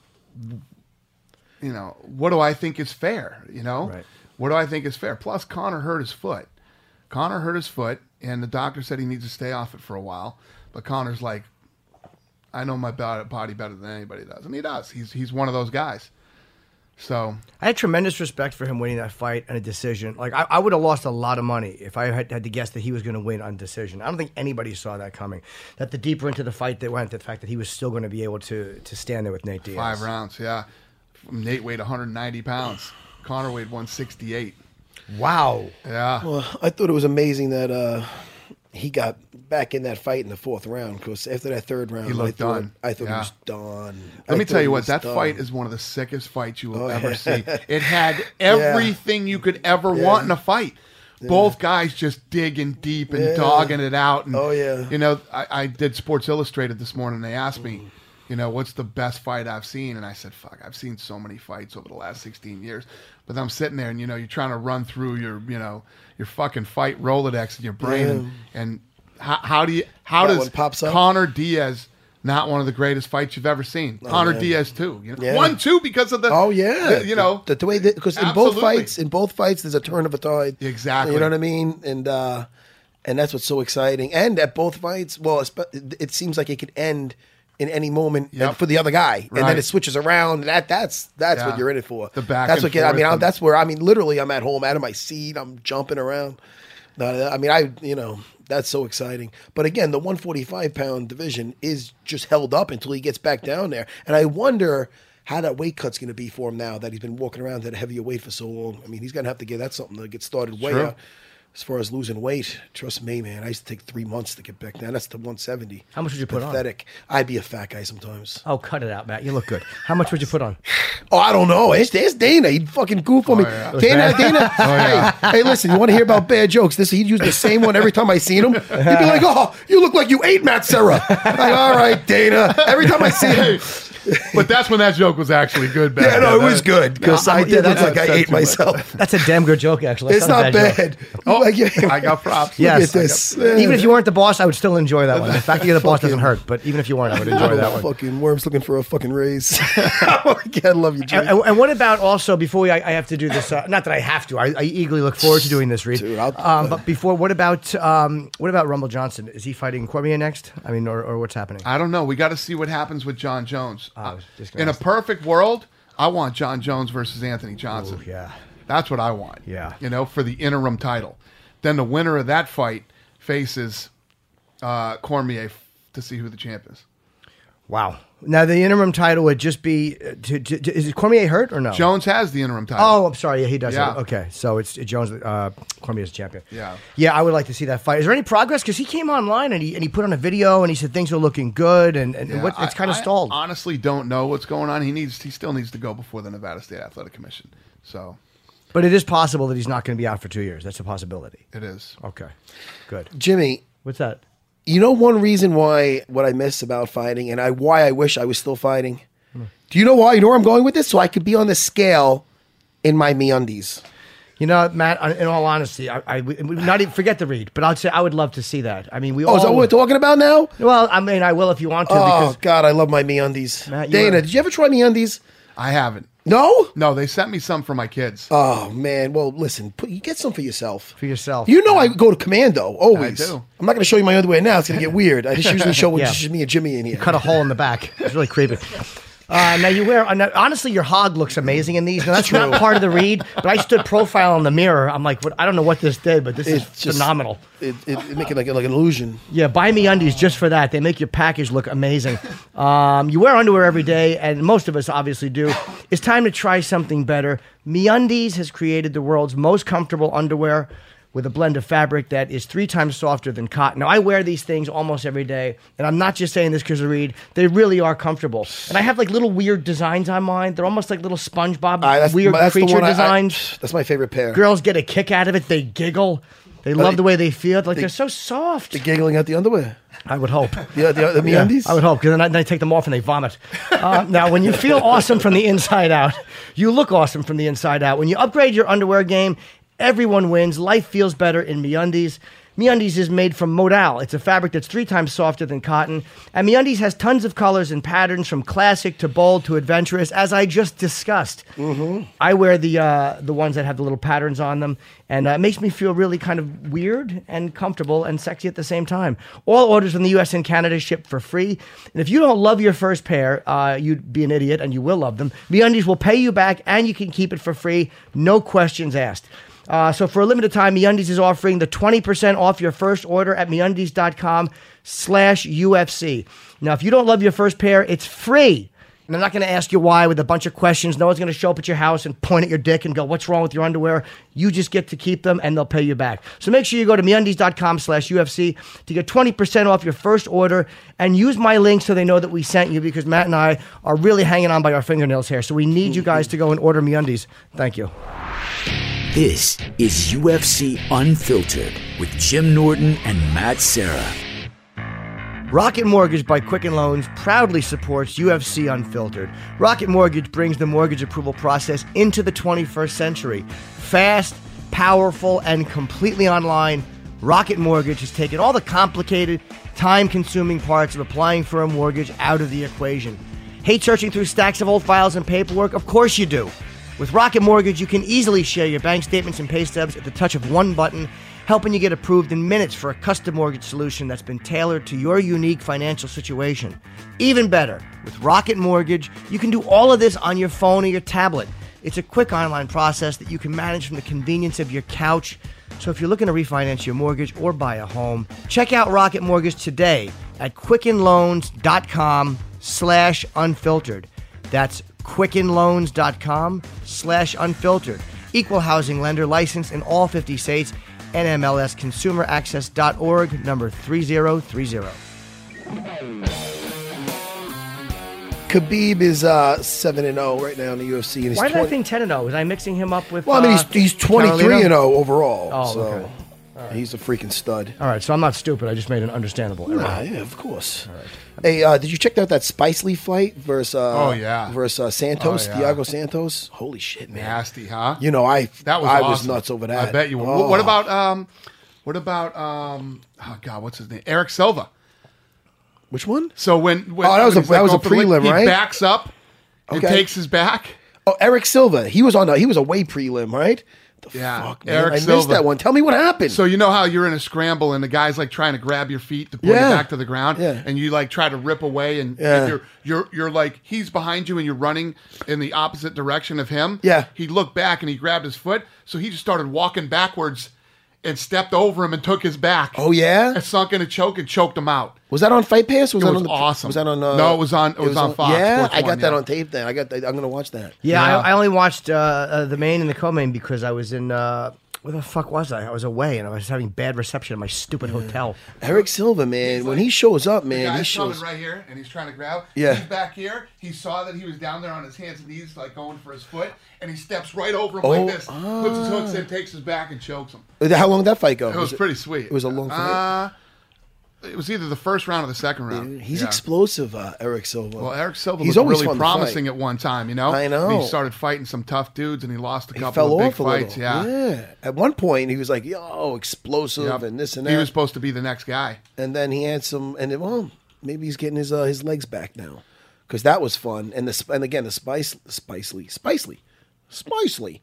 you know, what do I think is fair? You know, Right. what do I think is fair? Plus, Connor hurt his foot. Connor hurt his foot, and the doctor said he needs to stay off it for a while. But Connor's like, I know my bo- body better than anybody does, and he does. He's he's one of those guys. So I had tremendous respect for him winning that fight and a decision. Like I, I would have lost a lot of money if I had, had to guess that he was going to win on decision. I don't think anybody saw that coming. That the deeper into the fight they went, the fact that he was still going to be able to to stand there with Nate Diaz. five rounds, yeah. Nate weighed one hundred ninety pounds. Connor weighed one sixty-eight. Wow. Yeah. Well, I thought it was amazing that uh, he got back in that fight in the fourth round because after that third round, He looked I thought, done. I thought Yeah. he was done. Let I me thought tell he you what, was that done. fight is one of the sickest fights you will Oh, ever yeah. see. It had everything you could ever want in a fight. Both guys just digging deep and Yeah. dogging it out. And, Oh, yeah. You know, I, I did Sports Illustrated this morning. They asked me, you know, what's the best fight I've seen? And I said, fuck, I've seen so many fights over the last sixteen years. But I'm sitting there and, you know, you're trying to run through your, you know, your fucking fight Rolodex in your brain. And, and how, how do you, how That does one pops up? Conor Diaz not one of the greatest fights you've ever seen? Conor man. Diaz too. You know? Yeah. One, two, because of the, Oh yeah, the- you know, the, the way that because in both Absolutely. fights, in both fights, there's a turn of a tide. Exactly. You know what I mean? And uh, and that's what's so exciting. And at both fights, well, it, it seems like it could end in any moment Yep. and for the other guy, and Right. then it switches around. That that's that's Yeah. what you're in it for. The back That's and what get, I mean. forth I'm, and- that's where I mean. Literally, I'm at home, out of my seat. I'm jumping around. No, I mean, I you know. That's so exciting. But again, the one forty-five pound division is just held up until he gets back down there. And I wonder how that weight cut's going to be for him now that he's been walking around at a heavier weight for so long. I mean, he's going to have to get that's something to get started way True. out. As far as losing weight, trust me, man. I used to take three months to get back down. That's the one seventy. How much would you put on? Pathetic. I'd be a fat guy sometimes. Oh, cut it out, Matt. You look good. How much would you put on? Oh, I don't know. It's, it's Dana. He'd fucking goof on me. yeah. Dana, bad? Dana. hey, hey, listen, you want to hear about bad jokes? This He'd use the same one every time I seen him. He'd be like, oh, you look like you ate Matt Serra. Like, all right, Dana. Every time I see him. but that's when that joke was actually good. Back Yeah, no, then. it was good because No, I I'm- yeah, did look that's- like I that's ate too much. myself. That's a damn good joke, actually. That's It's not a bad. joke. Oh, Like, yeah. I got props. Yes. Look at this. Even if you weren't the boss, I would still enjoy that one. The fact that you're the boss doesn't Fucking- hurt, but even if you weren't, I would enjoy that one. Fucking worms looking for a fucking raise. I love you, Jimmy. And, and what about also before we, I, I have to do this? Uh, not that I have to. I, I eagerly look forward to doing this, Reed. Dude, I'll- um, but before, what about um, what about Rumble Johnson? Is he fighting Cormier next? I mean, or, or what's happening? I don't know. We got to see what happens with John Jones. I was just gonna In a ask that. perfect world, I want John Jones versus Anthony Johnson. Ooh, yeah. That's what I want. Yeah. You know, for the interim title. Then the winner of that fight faces uh, Cormier f- to see who the champ is. Wow. Now the interim title would just be. Uh, to, to, to- is Cormier hurt or no? Jones has the interim title. Oh, I'm sorry. Yeah, he does. Yeah. have it. Okay, so it's Jones. Uh, Cormier's champion. Yeah. Yeah, I would like to see that fight. Is there any progress? Because he came online and he and he put on a video and he said things are looking good and, and Yeah, what, it's I- kind of I stalled. honestly don't know what's going on. He needs. He still needs to go before the Nevada State Athletic Commission. So But it is possible that he's not going to be out for two years. That's a possibility. it is. Okay, good. Jimmy, What's that? you know one reason why what I miss about fighting and I why I wish I was still fighting? Do you know why? You know where I'm going with this? So I could be on the scale in my MeUndies. You know, Matt. In all honesty, I, I would not even forget the read, but I'd say I would love to see that. I mean, we Oh, all. is that what we're talking about now? Well, I mean, I will if you want to. Oh, because God, I love my MeUndies. Matt, you Dana, were- did you ever try MeUndies? I haven't. No? No, they sent me some for my kids. Oh, man. Well, listen, put, you get some for yourself. for yourself. You know I go to Commando, always. I do. I'm not going to show you my underwear now. It's going to get weird. I just usually show when Yeah. it's just me and Jimmy in here. cut a hole in the back. It's really creepy. Uh, now you wear. Uh, now, honestly, your hog looks amazing in these. Now, that's not part of the read, but I stood profile in the mirror. I'm like, what, I don't know what this did, but this is It's just- phenomenal. It, it, it make it like, like an illusion. Yeah, buy me undies just for that. They make your package look amazing. Um, you wear underwear every day, and most of us obviously do. It's time to try something better. MeUndies has created the world's most comfortable underwear with a blend of fabric that is three times softer than cotton. Now, I wear these things almost every day, and I'm not just saying this because of Reed. They really are comfortable. And I have like little weird designs on mine. They're almost like little SpongeBob Uh, that's, weird that's the creature one I- I- designs. that's my favorite pair. Girls get a kick out of it. They giggle. They love they- the way they feel. Like they- they, are so soft. The giggling out the underwear. I would hope. Yeah, the, the Yeah, MeUndies. I would hope, because then, I- then I take them off and they vomit. Uh, now, when you feel awesome from the inside out, you look awesome from the inside out. When you upgrade your underwear game, everyone wins. Life feels better in MeUndies. MeUndies is made from modal. It's a fabric that's three times softer than cotton. And MeUndies has tons of colors and patterns, from classic to bold to adventurous, as I just discussed. Mm-hmm. I wear the uh, the ones that have the little patterns on them, and uh, it makes me feel really kind of weird and comfortable and sexy at the same time. All orders from the U S and Canada ship for free. And if you don't love your first pair, uh, you'd be an idiot, and you will love them. MeUndies will pay you back, and you can keep it for free, no questions asked. Uh, so for a limited time, MeUndies is offering the twenty percent off your first order at MeUndies.com slash UFC. Now, if you don't love your first pair, it's free. And I'm not going to ask you why with a bunch of questions. No one's going to show up at your house and point at your dick and go, what's wrong with your underwear? You just get to keep them and they'll pay you back. So make sure you go to MeUndies.com slash UFC to get twenty percent off your first order and use my link so they know that we sent you because Matt and I are really hanging on by our fingernails here. So we need you guys to go and order MeUndies. Thank you. This is U F C Unfiltered with Jim Norton and Matt Serra. Rocket Mortgage by Quicken Loans proudly supports U F C Unfiltered. Rocket Mortgage brings the mortgage approval process into the twenty-first century. Fast, powerful, and completely online, Rocket Mortgage has taken all the complicated, time-consuming parts of applying for a mortgage out of the equation. Hate searching through stacks of old files and paperwork? Of course you do. With Rocket Mortgage, you can easily share your bank statements and pay stubs at the touch of one button, helping you get approved in minutes for a custom mortgage solution that's been tailored to your unique financial situation. Even better, with Rocket Mortgage, you can do all of this on your phone or your tablet. It's a quick online process that you can manage from the convenience of your couch. So if you're looking to refinance your mortgage or buy a home, check out Rocket Mortgage today at quickenloans.com slash unfiltered. That's quickenloans.com slash unfiltered. Equal housing lender licensed in all fifty states. N M L S consumer access dot org, number three zero three zero. Khabib is uh, seven and oh right now in the U F C. And he's Why did twenty I think ten and oh? Was I mixing him up with Well, I mean, uh, he's, he's twenty-three and Carolina? oh overall. Oh, so okay. he's a freaking stud. All right, so I'm not stupid. I just made an understandable error. Nah, yeah, of course. Hey, uh, did you check out that Spicely fight versus uh, Oh, yeah. versus uh, Santos, Oh, yeah. Thiago Santos? Holy shit, man! Nasty, huh? You know, I That was I was awesome. nuts over that. I bet you were. Oh. What about um, what about um, oh God, what's his name? Eric Silva. Which one? So when, when Oh, that was when a- he's that was going a for the lead, prelim, he right? backs up and Okay. takes his back. Oh, Eric Silva. He was on. A, he was a way prelim, right? The Yeah, fuck, man. Eric I missed Silva. that one. Tell me what happened. So you know how you're in a scramble and the guy's like trying to grab your feet to pull Yeah. you back to the ground, Yeah. and you like try to rip away, and, Yeah. and you're you're you're like he's behind you and you're running in the opposite direction of him. Yeah. He looked back and he grabbed his foot, so he just started walking backwards and stepped over him and took his back. Oh yeah. And sunk in a choke and choked him out. Was that on Fight Pass? Was It that was on the, awesome. Was that on? Uh, No, it was on- it was on Fox Yeah, Sports I got one, that yeah. on tape. Then I got. I'm gonna watch that. Yeah, Yeah. I, I only watched uh, uh, the main and the co-main because I was in. Uh, where the fuck was I? I was away and I was having bad reception at my stupid hotel. Eric Silva, man, when he shows up, The man, he guy's coming shows. right here, and he's trying to grab. Yeah. He's back here. He saw that he was down there on his hands and knees, like going for his foot, and he steps right over him Oh, like this, puts his hooks in, takes his back, and chokes him. How long did that fight go? It was, pretty sweet. It was a long fight. Uh, it was either the first round or the second round. He's Yeah. explosive, uh, Eric Silva. Well, Eric Silva He's was always really fun to promising fight. at one time, you know? I know. He started fighting some tough dudes, and he lost a He couple fell of big off a fights. little. Yeah. At one point, he was like, "Yo, explosive," Yep. and this and that. He was supposed to be the next guy. and then he had some, and then, well, maybe he's getting his uh, his legs back now, because that was fun. And the sp- and again the spice, spicely, spicely, spicely.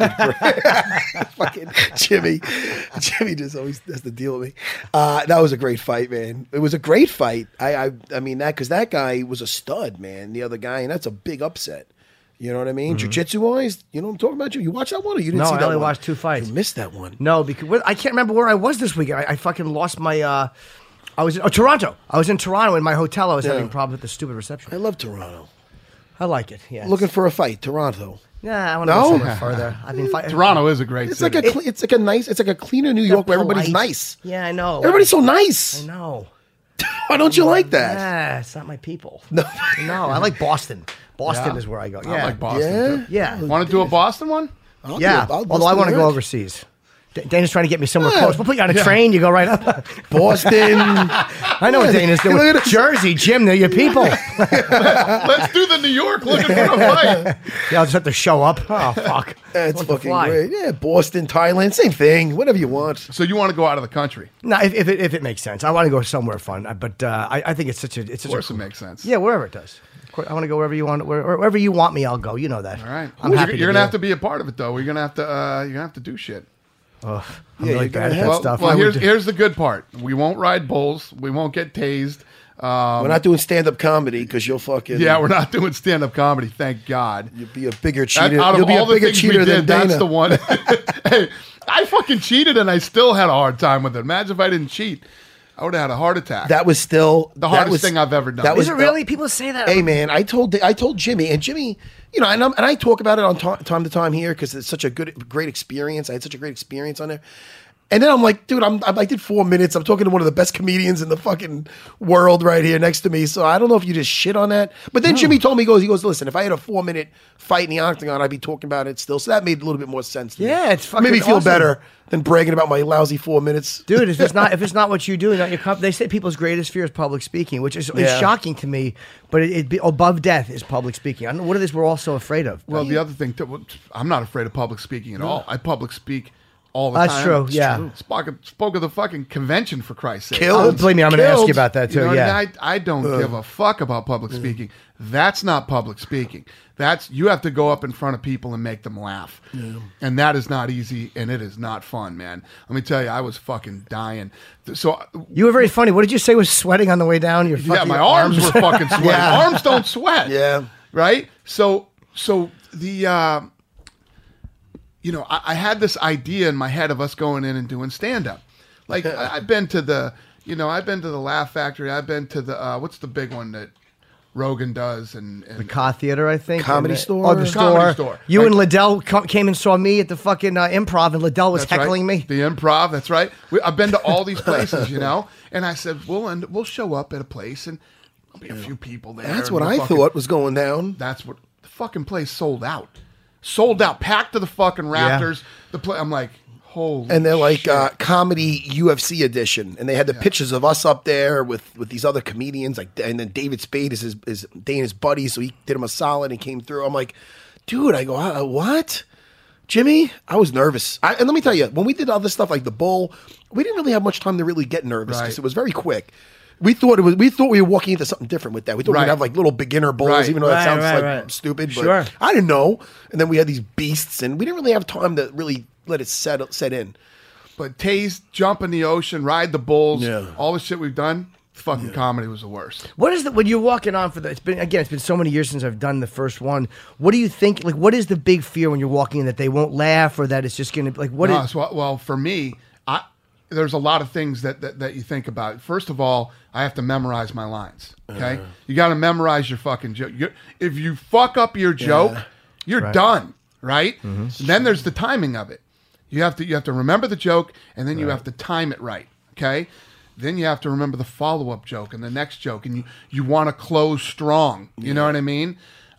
Fucking Jimmy, Jimmy just always has to deal with me. Uh, that was a great fight, man. It was a great fight. I, I, I mean that because that guy was a stud, man. The other guy, and that's a big upset. You know what I mean? Jiu-jitsu wise, you know what I'm talking about? You, you watched that one, or you didn't No, see I that only one? watched two fights. You missed that one. No, because I can't remember where I was this weekend. I, I fucking lost my. Uh, I was in oh, Toronto. I was in Toronto in my hotel. I was Yeah. having problems with the stupid reception. I love Toronto. I like it. Yeah. Looking for a fight, Toronto. Yeah, I want to No? go somewhere further. I mean, fight, Toronto is a great It's like city. a, cle- it's like a nice, it's like a cleaner New they're York where everybody's polite. nice. Yeah, I know. Everybody's so nice. I know. Why don't you like that? Yeah, it's not my people. No. No, I like Boston. Boston Yeah. is where I go. I Yeah, like Boston. Yeah? too. yeah, Want to do a Boston one? I'll yeah. do it. I'll Although I bust want to the go work. overseas. D- Dana's trying to get me somewhere Yeah. close. We'll put you on a train. You go right up. Boston. I know what Dana's doing. Look at it. Jersey, Jim, they're your people. Let's do the New York looking for a fight. Yeah, I'll just have to show up. Oh, fuck. That's Want to fucking fly. great. Yeah, Boston, Thailand, same thing. Whatever you want. So you want to go out of the country? No, if, if, it, if it makes sense. I want to go somewhere fun. uh, But uh, I, I think it's such a... It's Of such course a, it makes sense. Yeah, wherever it does. Of course, I want to go wherever you want. Where, wherever you want me, I'll go. You know that. All right. I'm Well, happy you're, to you're gonna do have it. to be a part of it, though. You're gonna have to. Uh, you're gonna have to do shit. I'm Yeah, really you're gonna bad at have- that Well, stuff. well I would here's do- here's the good part. We won't ride bulls. We won't get tased. Um, We're not doing stand-up comedy because you'll fucking yeah, we're not doing stand-up comedy. Thank God. You'll be a bigger That- cheater. out You'll of be all a the bigger things we cheater than did, that's Dana. the one. Hey, I fucking cheated and I still had a hard time with it. Imagine if I didn't cheat. I would have had a heart attack. That was still the that hardest was, thing I've ever done. That was Is it really? People say that. Hey man, I told I told Jimmy, and Jimmy, you know, and, I'm, and I talk about it on t- time to time here because it's such a good, great experience. I had such a great experience on there. And then I'm like, dude, I'm, I'm I did four minutes. I'm talking to one of the best comedians in the fucking world right here next to me. So I don't know if you just shit on that. But then Jimmy told me, he goes, he goes, listen, if I had a four minute fight in the octagon, I'd be talking about it still. So that made a little bit more sense to me. Yeah, it's fucking made me feel awesome. better than bragging about my lousy four minutes. Dude, if it's not if it's not what you do, not your comp- they say people's greatest fear is public speaking, which is, is Yeah. shocking to me. But it, it be, above death is public speaking. I don't know what it is we're all so afraid of. well, the other thing, too, I'm not afraid of public speaking at all. I public speak all the That's time. true, It's yeah. Spoke, spoke at the fucking convention, for Christ's sake. Killed. Oh, believe me, I'm going to ask Killed. you about that You too. know what yeah, I mean? I, I don't give a fuck about public speaking. That's not public speaking. That's you have to go up in front of people and make them laugh. And that is not easy, and it is not fun, man. Let me tell you, I was fucking dying. So you were very funny. What did you say was sweating on the way down? Your yeah, fucking my arms, were fucking sweating. Yeah. Arms don't sweat. Yeah. Right? So so the uh you know, I, I had this idea in my head of us going in and doing stand up. Like I, I've been to the you know, I've been to the Laugh Factory, I've been to the uh what's the big one that Rogan does and, and The Ka Theater, I think. Comedy And the- Store? Oh, the store. Comedy Store. You Like- and Liddell co- came and saw me at the fucking uh, Improv, and Liddell was That's right. heckling me. The Improv, that's right. We, I've been to all these places, you know, and I said, we'll end, we'll show up at a place and there'll be a few people there. That's and what we'll I fucking- thought was going down. That's what the fucking place sold out, sold out, packed to the fucking rafters. The play, I'm like, holy. And they're like shit. uh, comedy U F C edition, and they had the pictures of us up there with, with these other comedians, like, and then David Spade is his is Dana's buddy, so he did him a solid and came through. I'm like, dude, I go, uh, what, Jimmy? I was nervous, I, and let me tell you, when we did other stuff like the Bull, we didn't really have much time to really get nervous because Right. it was very quick. We thought it was. We thought we were walking into something different with that. We thought Right. we'd have like little beginner bowls, Right. even though that Right, sounds right, like right. stupid. But Sure. I didn't know. And then we had these beasts, and we didn't really have time to really let it set set in. But Taze, jump in the ocean, ride the bulls, Yeah. all the shit we've done. Fucking comedy was the worst. What is the when you're walking on for the? It's been again. It's been so many years since I've done the first one. What do you think? Like, what is the big fear when you're walking in that they won't laugh or that it's just gonna like what? No, is, so, well, for me, I there's a lot of things that, that, that you think about. First of all, I have to memorize my lines. Okay, Uh. you got to memorize your fucking joke. You're, if you fuck up your joke, you're Right. done. Right? And then there's the timing of it. You have to you have to remember the joke, and then you have to time it right. Okay. Then you have to remember the follow-up joke and the next joke, and you, you want to close strong. You know what I mean?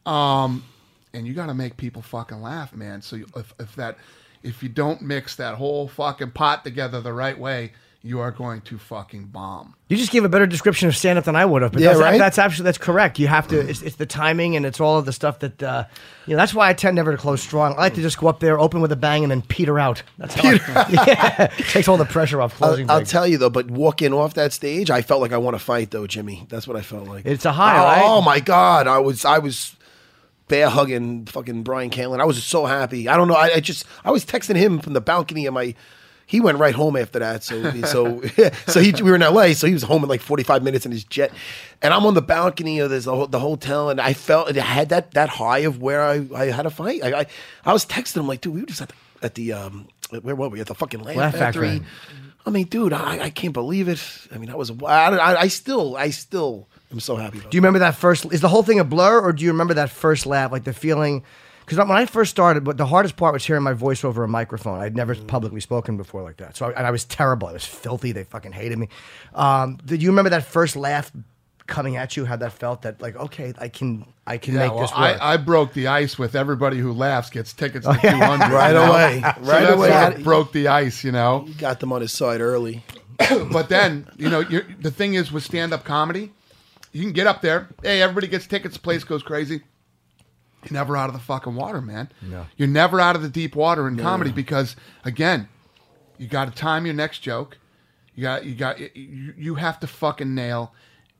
Um, and you got to make people fucking laugh, man. So you, if, if that, if you don't mix that whole fucking pot together the right way, you are going to fucking bomb. you just gave a better description of stand up than I would have. But Yeah, that's, right? that's actually that's correct. You have to. It's, it's the timing and it's all of the stuff that uh, you know. That's why I tend never to close strong. I like to just go up there, open with a bang, and then peter out. That's how. I, yeah, takes all the pressure off closing. I'll, I'll big. tell you though, but walking off that stage, I felt like I want to fight though, Jimmy. That's what I felt like. It's a high, Oh, right? oh my god, I was I was bear hugging fucking Brian Callen. I was so happy. I don't know. I, I just I was texting him from the balcony of my. He went right home after that. So so so he we were in L A. So he was home in like forty-five minutes in his jet, and I'm on the balcony of this the hotel, and I felt it had that that high of where I, I had a fight. I, I I was texting him like, dude, we were just at the at the um where were we at the fucking Laugh, Laugh Factory. Factory. I mean, dude, I, I can't believe it. I mean, I was I, I, I still I still am so happy. About Do you remember that first? Is the whole thing a blur, or do you remember that first laugh, like the feeling? Because when I first started, but the hardest part was hearing my voice over a microphone. I'd never publicly spoken before like that, so I, and I was terrible. I was filthy. They fucking hated me. Um, did you remember that first laugh coming at you? How that felt? That like, okay, I can, I can Yeah, make well, this work. I, I broke the ice with everybody who laughs gets tickets to two hundred. Right you know? away. So Right that's away. how it broke the ice, you know. He got them on his side early. But then, you know, you're, the thing is with stand-up comedy, you can get up there. Hey, everybody gets tickets. The place goes crazy. You're never out of the fucking water, man. No. You're never out of the deep water in comedy because, again, you got to time your next joke. You got, you got, you, you have to fucking nail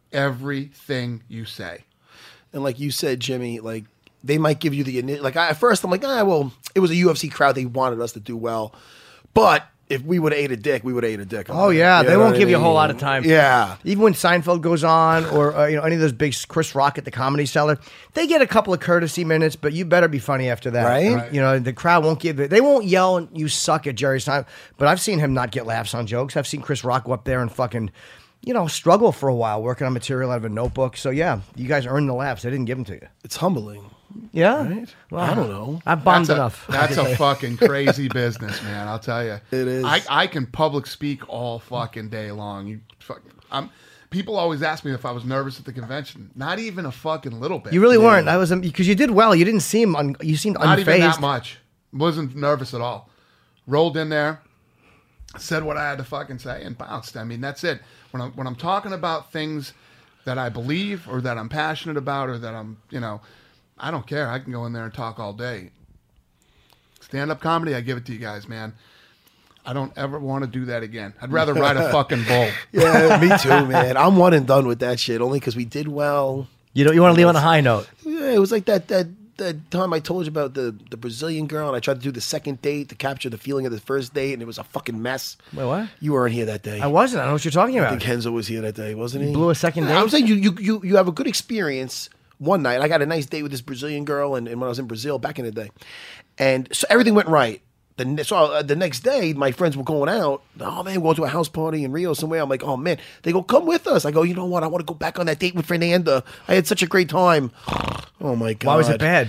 everything you say. And like you said, Jimmy, like they might give you the ini- like. I, at first, I'm like, ah, well, it was a U F C crowd. They wanted us to do well, but if we would have ate a dick, we would have ate a dick. Oh yeah, You they know won't what I give you a whole mean? lot of time. Yeah. even when Seinfeld goes on, or uh, you know any of those big Chris Rock at the Comedy Cellar, they get a couple of courtesy minutes, but you better be funny after that, Right? Right. You know the crowd won't give it. They won't yell, "You suck" at Jerry Seinfeld, but I've seen him not get laughs on jokes. I've seen Chris Rock go up there and fucking you know, struggle for a while working on material out of a notebook. So yeah, you guys earned the laughs. I didn't give them to you. It's humbling. Yeah, Right? Well, I don't know. I've bombed That's a, enough. That's a fucking crazy business, man. I'll tell you. It is. I, I can public speak all fucking day long. You, fuck, I'm. People always ask me if I was nervous at the convention. Not even a fucking little bit. You really weren't. I was because you did well. You didn't seem un, you seemed Not unfazed. even that much. Wasn't nervous at all. Rolled in there, said what I had to fucking say, and bounced. I mean, that's it. When I'm when I'm talking about things that I believe or that I'm passionate about or that I'm, you know, I don't care. I can go in there and talk all day. Stand up comedy, I give it to you guys, man. I don't ever want to do that again. I'd rather ride a fucking bull. Yeah, me too, man. I'm one and done with that shit. Only because we did well. You don't. You want to leave on a high note. Yeah, it was like that that that time I told you about the the Brazilian girl, and I tried to do the second date to capture the feeling of the first date, and it was a fucking mess. Wait, what? You weren't here that day. I wasn't. I don't know what you're talking I about. think Henzo was here that day, wasn't he? blew a second Yeah, I'm date? saying you you you you have a good experience one night. I got a nice date with this Brazilian girl, and, and when I was in Brazil back in the day, and so everything went right. The, ne- so uh, the next day, my friends were going out. Oh man, we're going to a house party in Rio somewhere. I'm like, oh man. They go, come with us. I go, you know what? I want to go back on that date with Fernanda. I had such a great time. Oh my god. Why was it bad?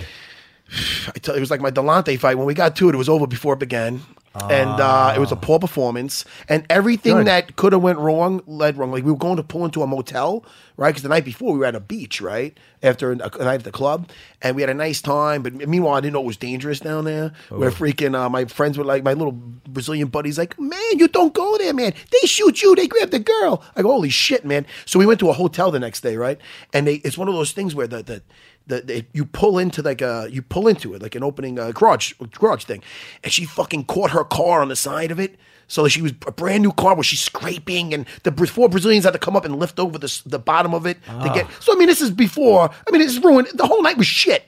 I tell you, it was like my Delante fight. When we got to it, it was over before it began. And uh, it was a poor performance. And everything Good. that could have went wrong led wrong. Like we were going to pull into a motel, right? Because the night before we were at a beach, right? After a, a night at the club. And we had a nice time. But meanwhile, I didn't know it was dangerous down there. Where freaking uh, my friends were like, my little Brazilian buddies like, man, you don't go there, man. They shoot you. They grab the girl. I go, holy shit, man. So we went to a hotel the next day, right? And they it's one of those things where the... the The, the, you pull into like a you pull into it like an opening uh, garage garage thing, and she fucking caught her car on the side of it. So she was a brand new car where she's scraping, and the four Brazilians had to come up and lift over the the bottom of it to get. So I mean, this is before. I mean, it's ruined. The whole night was shit.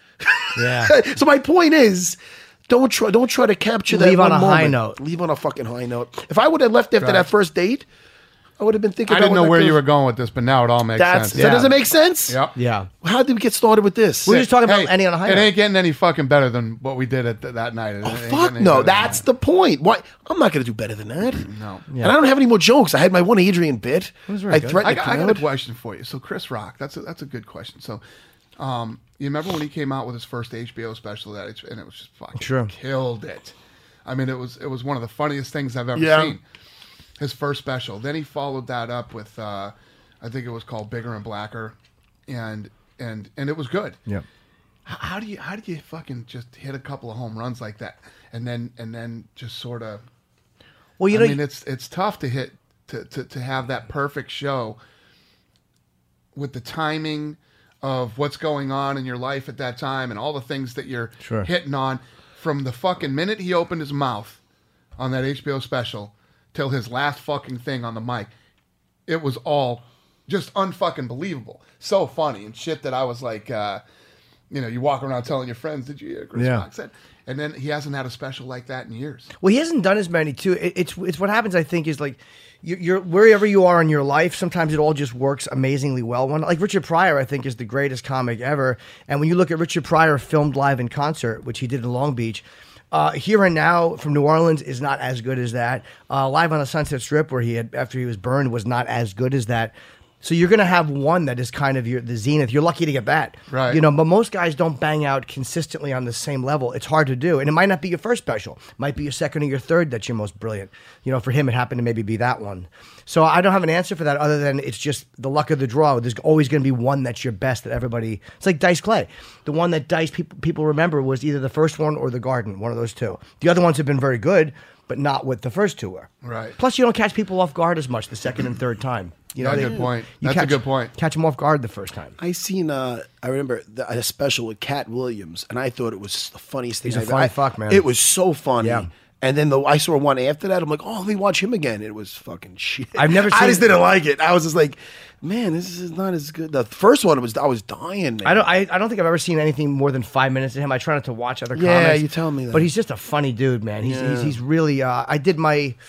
Yeah. So my point is, don't try don't try to capture that. Leave on one a high moment. note. Leave on a fucking high note. If I would have left after Right. that first date, I would have been thinking. I about didn't what know that where you goes- were going with this, but now it all makes That's sense. so does it make sense? Yep. Yeah. How did we get started with this? We're just talking about Hey, ending on a high it note. ain't getting any fucking better than what we did at th- that night. It Oh, ain't fuck getting any no, better than that's that. the point. Why? I'm not going to do better than that. No. And I don't have any more jokes. I had my one Adrian bit. was very I good. threatened I the got, I got a crowd. question for you. So Chris Rock, that's a, that's a good question. So, um, you remember when he came out with his first H B O special that H- and it was just fucking Sure. killed it. I mean, it was it was one of the funniest things I've ever Yeah. seen. His first special. Then he followed that up with uh, I think it was called Bigger and Blacker, and and and it was good. Yeah. How, how do you how do you fucking just hit a couple of home runs like that, and then and then just sort of? Well, you I know, mean, it's it's tough to hit to, to, to have that perfect show with the timing of what's going on in your life at that time and all the things that you're Sure. hitting on from the fucking minute he opened his mouth on that H B O special till his last fucking thing on the mic. It was all just unfucking believable. So funny and shit that I was like, uh, you know, you walk around telling your friends, did you hear Chris Yeah. Rock said? And then he hasn't had a special like that in years. Well, he hasn't done as many too. It, it's it's what happens. I think is like you, you're wherever you are in your life. Sometimes it all just works amazingly well. One like Richard Pryor, I think, is the greatest comic ever. And when you look at Richard Pryor filmed live in concert, which he did in Long Beach. Uh, Here and Now from New Orleans is not as good as that. Uh, Live on the Sunset Strip, where he had after he was burned, was not as good as that. So you're going to have one that is kind of your the zenith. You're lucky to get that, Right. You know, but most guys don't bang out consistently on the same level. It's hard to do, and it might not be your first special. It might be your second or your third that's your most brilliant. You know, for him, it happened to maybe be that one. So I don't have an answer for that other than it's just the luck of the draw. There's always going to be one that's your best that everybody. It's like Dice Clay. The one that Dice people people remember was either the first one or the Garden. One of those two. The other ones have been very good, but not what the first two were. Right. Plus, you don't catch people off guard as much the second and third time. You know, That's a they- good point. you That's a catch- good point. Catch them off guard the first time. I seen. Uh, I remember the, a special with Cat Williams, and I thought it was the funniest thing. He's a I've- funny I- fuck, man. It was so funny. Yeah. And then the, I saw one after that. I'm like, oh, let me watch him again. It was fucking shit. I've never I seen- just didn't like it. I was just like, man, this is not as good. The first one was I was dying. Man. I don't. I, I don't think I've ever seen anything more than five minutes of him. I try not to watch other Yeah, comics. you tell me that. But he's just a funny dude, man. He's Yeah. he's, he's really. Uh, I did my.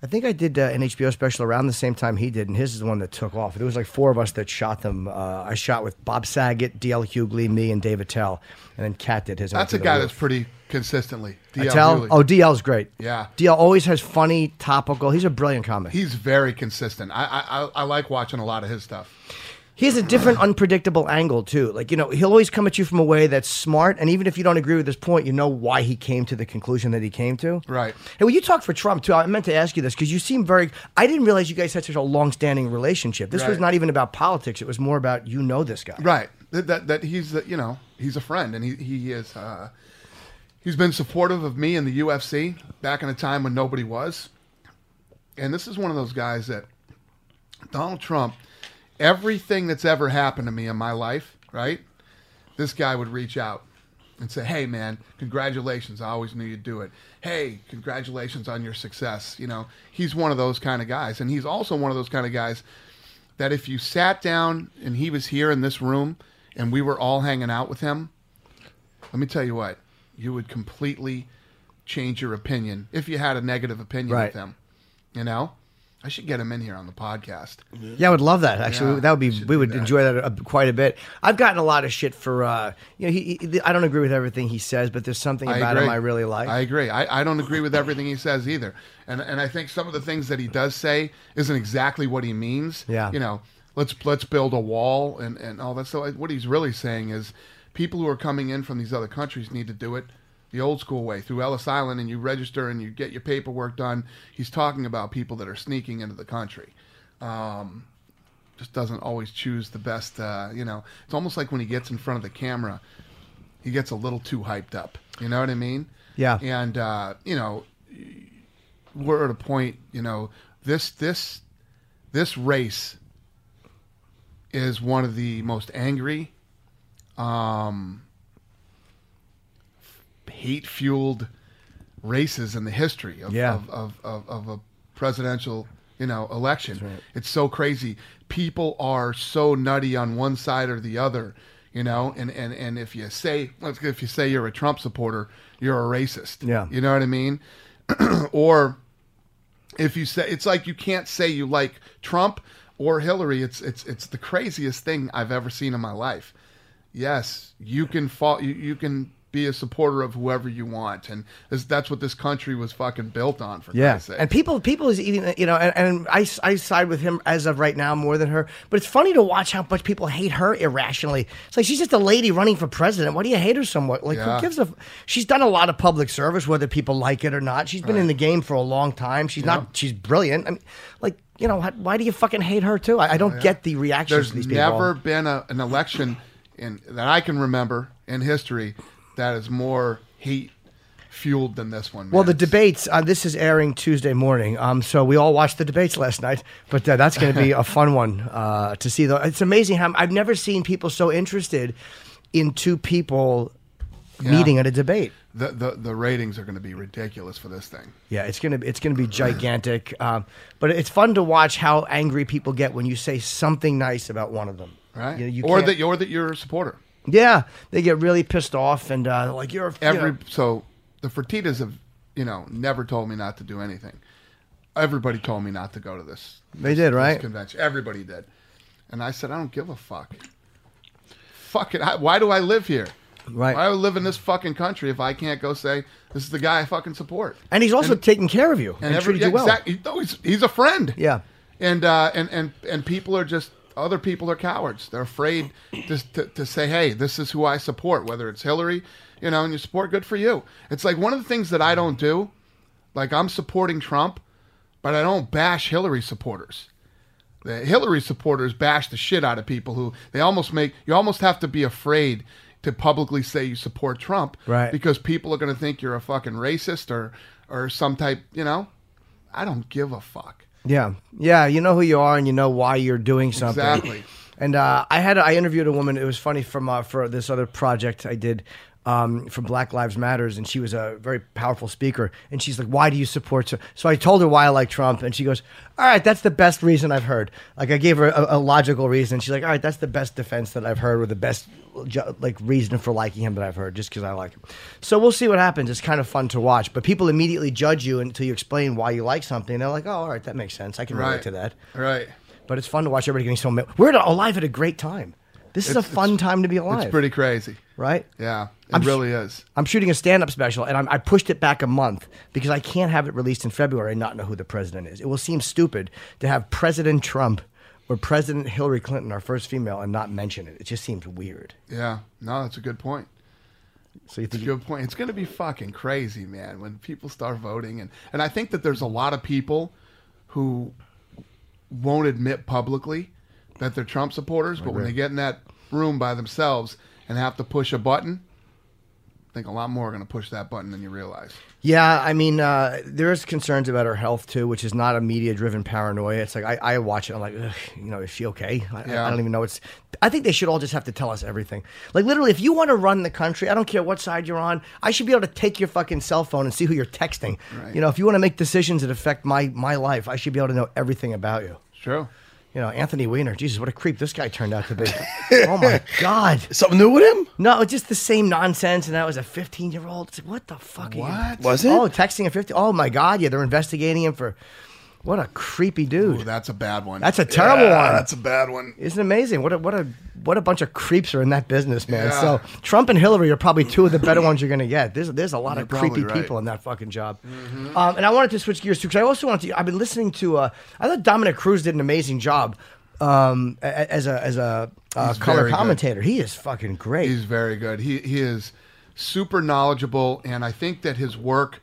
I think I did uh, an H B O special around the same time he did, and his is the one that took off. There was like four of us that shot them. Uh, I shot with Bob Saget, D L Hughley, me, and Dave Attell, and then Kat did his. That's a guy that's pretty consistently. D L Attell? Hughley. Oh, D L's great. Yeah. D L always has funny, topical. He's a brilliant comic. He's very consistent. I, I I I like watching a lot of his stuff. He has a different, unpredictable angle, too. Like, you know, he'll always come at you from a way that's smart, and even if you don't agree with his point, you know why he came to the conclusion that he came to. Right. Hey, well, you talk for Trump, too. I meant to ask you this, because you seem very... I didn't realize you guys had such a long-standing relationship. This was Right. not even about politics. It was more about, you know this guy. Right. That that, that he's the, you know he's a friend, and he he is uh, he's been supportive of me in the U F C back in a time when nobody was. And this is one of those guys that Donald Trump. Everything that's ever happened to me in my life, right? This guy would reach out and say, "Hey, man, congratulations! I always knew you'd do it. Hey, congratulations on your success." You know, he's one of those kind of guys, and he's also one of those kind of guys that if you sat down and he was here in this room and we were all hanging out with him, let me tell you what, you would completely change your opinion if you had a negative opinion Right. with him. You know, I should get him in here on the podcast. Yeah, I would love that. Actually, Yeah, that would be. we should We do would that. enjoy that a, quite a bit. I've gotten a lot of shit for. Uh, you know, he, he. I don't agree with everything he says, but there's something I about agree. him I really like. I agree. I, I don't agree with everything he says either. And and I think some of the things that he does say isn't exactly what he means. Yeah. You know, let's let's build a wall and, and all that. So what he's really saying is people who are coming in from these other countries need to do it the old school way through Ellis Island, and you register and you get your paperwork done. He's talking about people that are sneaking into the country. Um, just doesn't always choose the best, uh, you know. It's almost like when he gets in front of the camera, he gets a little too hyped up. You know what I mean? Yeah. And, uh, you know, we're at a point, you know, this, this, this race is one of the most angry, um, hate-fueled races in the history of, Yeah. of, of, of, of a presidential, you know, election. It's so crazy. People are so nutty on one side or the other, you know, and, and, and if you say, if you say you're a Trump supporter, you're a racist. Yeah. You know what I mean? Or if you say, it's like you can't say you like Trump or Hillary. It's, it's, it's the craziest thing I've ever seen in my life. Yes, you can fall, you, you can be a supporter of whoever you want, and this, that's what this country was fucking built on. For Yeah, Christ's sake. and people, people is even, you know, and, and I, I side with him as of right now more than her. But it's funny to watch how much people hate her irrationally. It's like she's just a lady running for president. Why do you hate her somewhat? Like, Yeah. who gives a? She's done a lot of public service, whether people like it or not. She's been in the game for a long time. She's Yeah. not. She's brilliant. I mean, like, you know, why, why do you fucking hate her too? I, I don't get the reactions There's to these people. never been a, an election in that I can remember in history that is more hate fueled than this one. Well, man. the debates, uh, this is airing Tuesday morning, um, so we all watched the debates last night, but uh, that's going to be a fun one uh, to see. Though. It's amazing how I've never seen people so interested in two people Yeah. meeting at a debate. The, the the ratings are going to be ridiculous for this thing. Yeah, it's gonna it's gonna be gigantic, um, but it's fun to watch how angry people get when you say something nice about one of them. Right? You know, you or can't- that or that you're a supporter. Yeah, they get really pissed off and uh, like you're you Every know, so the Fertittas have, you know, never told me not to do anything. Everybody told me not to go to this. They did, this right? convention. Everybody did, and I said I don't give a fuck. Fuck it. I, why do I live here? Right. Why do I live in this fucking country if I can't go say this is the guy I fucking support? and he's also taking care of you and, And every, treated yeah, you well. exactly. No, he's he's a friend. Yeah. And uh, and and and people are just other people are cowards. They're afraid just to, to say, hey, this is who I support, whether it's Hillary, you know, and you support, good for you. It's like one of the things that I don't do, like I'm supporting Trump, but I don't bash Hillary supporters. The Hillary supporters bash the shit out of people who they almost make, you almost have to be afraid to publicly say you support Trump. Right. Because people are going to think you're a fucking racist or, or some type, you know, I don't give a fuck. Yeah, yeah. You know who you are, and you know why you're doing something. Exactly. And uh, I had I interviewed a woman. It was funny from uh, for this other project I did. um, from Black Lives Matters, and she was a very powerful speaker. And she's like, "Why do you support Trump?" So I told her why I like Trump, and she goes, "All right, that's the best reason I've heard." Like I gave her a, a logical reason. She's like, "All right, that's the best defense that I've heard, or the best ju- like reason for liking him that I've heard, just because I like him." So we'll see what happens. It's kind of fun to watch, but people immediately judge you until you explain why you like something. They're like, "Oh, all right, that makes sense. I can relate Right. to that." Right. But it's fun to watch everybody getting so mad. We're alive at a great time. This is It's- a fun it's- time to be alive. It's pretty crazy. right? Yeah, it I'm sh- really is. I'm shooting a stand-up special, and I'm, I pushed it back a month because I can't have it released in February and not know who the president is. It will seem stupid to have President Trump or President Hillary Clinton, our first female, and not mention it. It just seems weird. Yeah, no, that's a good point. So you It's a think good point. It's going to be fucking crazy, man, when people start voting. And, and I think that there's a lot of people who won't admit publicly that they're Trump supporters, but when they get in that room by themselves and have to push a button, I think a lot more are going to push that button than you realize. Yeah, I mean, uh, there's concerns about her health too, which is not a media-driven paranoia. It's like I, I watch it, I'm like, ugh, you know, is she okay? I, Yeah. I don't even know. It's. I think they should all just have to tell us everything. Like literally, if you want to run the country, I don't care what side you're on. I should be able to take your fucking cell phone and see who you're texting. Right. You know, if you want to make decisions that affect my my life, I should be able to know everything about you. It's true. You know, Anthony Weiner. Jesus, what a creep this guy turned out to be. Oh my God. Something new with him? No, it's just the same nonsense. And that was a fifteen-year-old. It's like, what the fuck? Are you? What? Was it? Oh, texting a fifty. Oh my God! Yeah, they're investigating him for. What a creepy dude. Ooh, that's a bad one. That's a terrible Yeah, one. That's a bad one. Isn't it amazing? What a what a what a bunch of creeps are in that business, man. Yeah. So Trump and Hillary are probably two of the better ones you're going to get. There's there's a lot You're of probably creepy right. Mm-hmm. people in that fucking job. Um, and I wanted to switch gears too because I also wanted to. I've been listening to. Uh, I thought Dominic Cruz did an amazing job um, a- as a as a uh, He's color very good. commentator. He is fucking great. He's very good. He he is super knowledgeable, and I think that his work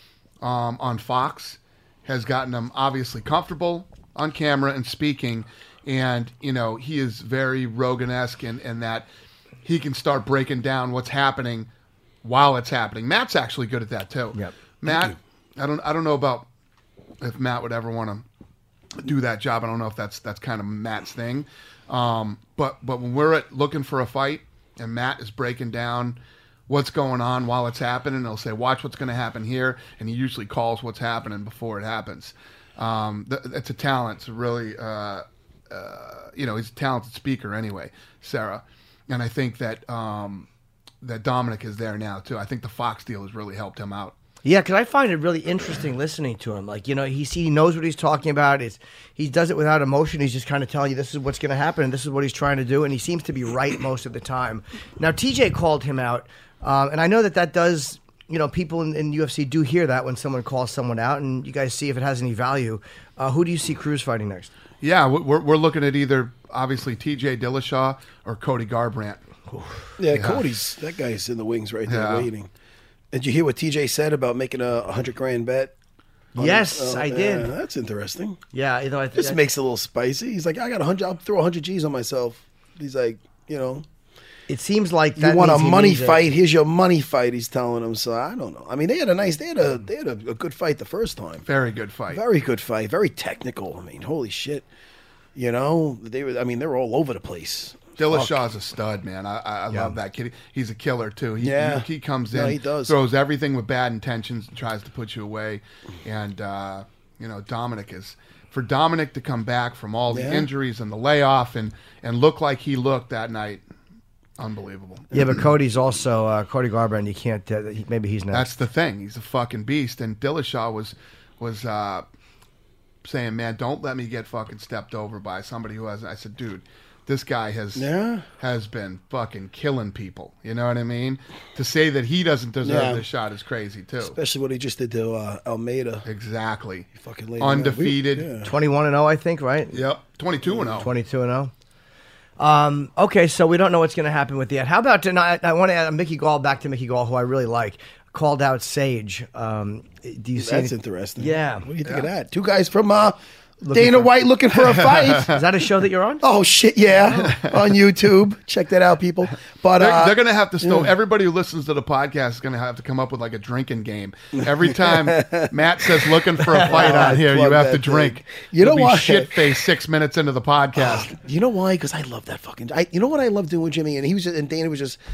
um, on Fox has gotten him obviously comfortable on camera and speaking. And, you know, he is very Rogan-esque in, in that he can start breaking down what's happening while it's happening. Matt's actually good at that too. Yep. Matt, I don't I don't know about if Matt would ever want to do that job. I don't know if that's that's kind of Matt's thing. Um, but but when we're at looking for a fight and Matt is breaking down what's going on while it's happening, he'll say, "Watch what's going to happen here," and he usually calls what's happening before it happens. Um, th- it's a talent. It's really, uh, uh, you know, he's a talented speaker anyway, Sarah. And I think that um, that Dominic is there now too. I think the Fox deal has really helped him out. Yeah, because I find it really interesting listening to him. Like, you know, he he knows what he's talking about. It's, he does it without emotion. He's just kind of telling you this is what's going to happen and this is what he's trying to do. And he seems to be right most of the time. Now, T J called him out. Um, and I know that that does, you know, people in, in U F C do hear that when someone calls someone out. And you guys see if it has any value. Uh, who do you see Cruz fighting next? Yeah, we're we're looking at either obviously T J Dillashaw or Cody Garbrandt. Yeah, Cody's that guy's in the wings right there Yeah. waiting. Did you hear what T J said about making a hundred grand bet? on Yes, him? Oh, I yeah, did. that's interesting. Yeah, you know, I, This I, makes it a little spicy. He's like, I got a hundred. I'll throw a hundred G's on myself. He's like, you know, it seems like that you want a means he money means it. fight? Here's your money fight. He's telling him. So I don't know. I mean, they had a nice. They had a. They had a, a good fight the first time. Very good fight. Very good fight. Very technical. I mean, holy shit. You know, they were. I mean, they were all over the place. Dillashaw's a stud, man. I, I, I Yeah. love that kid. He's a killer too. He, Yeah. he, he comes in, No, he does. throws everything with bad intentions, and tries to put you away. And uh, you know, Dominic is for Dominic to come back from all the Yeah. injuries and the layoff and and look like he looked that night. Unbelievable. Yeah, but Cody's also, uh, Cody Garbrandt, you can't, uh, he, maybe he's next. That's the thing. He's a fucking beast. And Dillashaw was was uh, saying, "Man, don't let me get fucking stepped over by somebody who has." I said, "Dude, this guy has Yeah. has been fucking killing people." You know what I mean? To say that he doesn't deserve Yeah. this shot is crazy too. Especially what he just did to uh, Almeida. Exactly. Fucking laid him out. Undefeated. We- yeah. twenty-one and oh, I think, right? Yep. Twenty-two and oh. twenty-two and oh. Um, okay, so we don't know what's going to happen with that. How about tonight? I want to add Mickey Gall back to Mickey Gall, who I really like. Called out Sage. Um, do you see? That's any- interesting. Yeah. What do you think of that? Two guys from uh, Looking Dana for- White looking for a fight. Is that a show that you're on? Oh shit, yeah, on YouTube. Check that out, people. But They're, uh, they're going to have to still. yeah. Everybody who listens to the podcast is going to have to come up with like a drinking game. Every time Matt says looking for a fight on here, you Plug have that to drink. thing. You know You'll be what? shit faced six minutes into the podcast. You know why? Because I love that fucking. I, you know what I love doing with Jimmy, and he was just, and Dana was just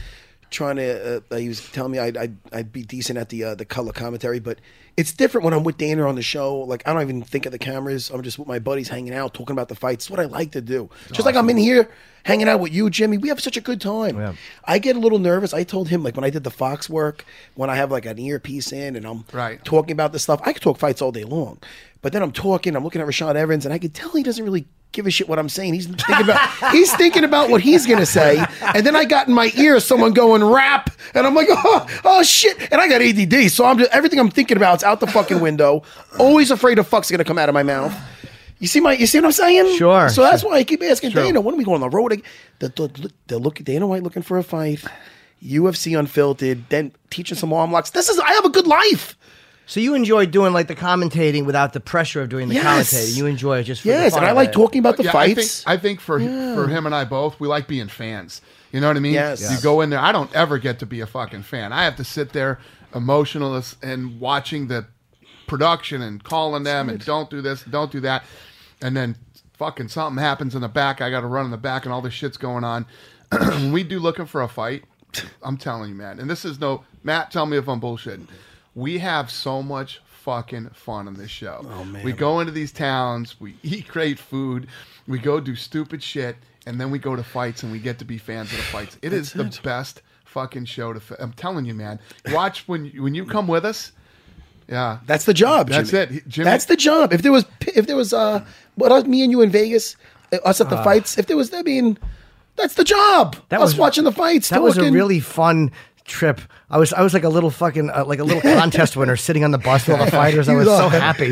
trying to. Uh, he was telling me I'd, I'd I'd be decent at the uh, the color commentary, but it's different when I'm with Dana on the show. Like I don't even think of the cameras. I'm just with my buddies hanging out, talking about the fights. It's what I like to do. Just awesome. Like I'm in here hanging out with you, Jimmy. We have such a good time. Yeah. I get a little nervous. I told him like when I did the Fox work, when I have like an earpiece in and I'm right. talking about this stuff, I could talk fights all day long. But then I'm talking, I'm looking at Rashad Evans, and I could tell he doesn't really give a shit what I'm saying. He's thinking about he's thinking about what he's gonna say. And then I got in my ear someone going rap, and I'm like, oh, oh shit. And I got A D D, so I'm just, everything I'm thinking about is out the fucking window. Always afraid a fuck's gonna come out of my mouth. You see my, you see what I'm saying? Sure. So that's why I keep asking True. Dana, when are we going on the road? They're, they're looking, Dana White looking for a fight, U F C Unfiltered, then teaching some arm locks. This is, I have a good life. So you enjoy doing like the commentating without the pressure of doing the yes. commentating. You enjoy it just for yes, the fun and I of like it. talking about the yeah, fights. I think, I think for Yeah. for him and I both, we like being fans. You know what I mean? Yes. You Yes. go in there. I don't ever get to be a fucking fan. I have to sit there emotional and watching the production and calling them and don't do this, don't do that, and then fucking something happens in the back. I got to run in the back and all this shit's going on. When we do looking for a fight, I'm telling you, man. And this is no Matt. Tell me if I'm bullshitting. We have so much fucking fun on this show. Oh, man. We go into these towns, we eat great food, we go do stupid shit, and then we go to fights and we get to be fans of the fights. It is That's the it. best fucking show to. Fi- I'm telling you, man. Watch when you, when you come with us. Yeah, That's the job. That's Jimmy. it. He- Jimmy- That's the job. If there was, if there was, uh, what us, me and you in Vegas, uh, us at the fights. If there was, I mean, that's the job. That us was- watching the fights. That was a talking. really fun trip. I was I was like a little fucking uh, like a little contest winner sitting on the bus with all the fighters. I was so happy.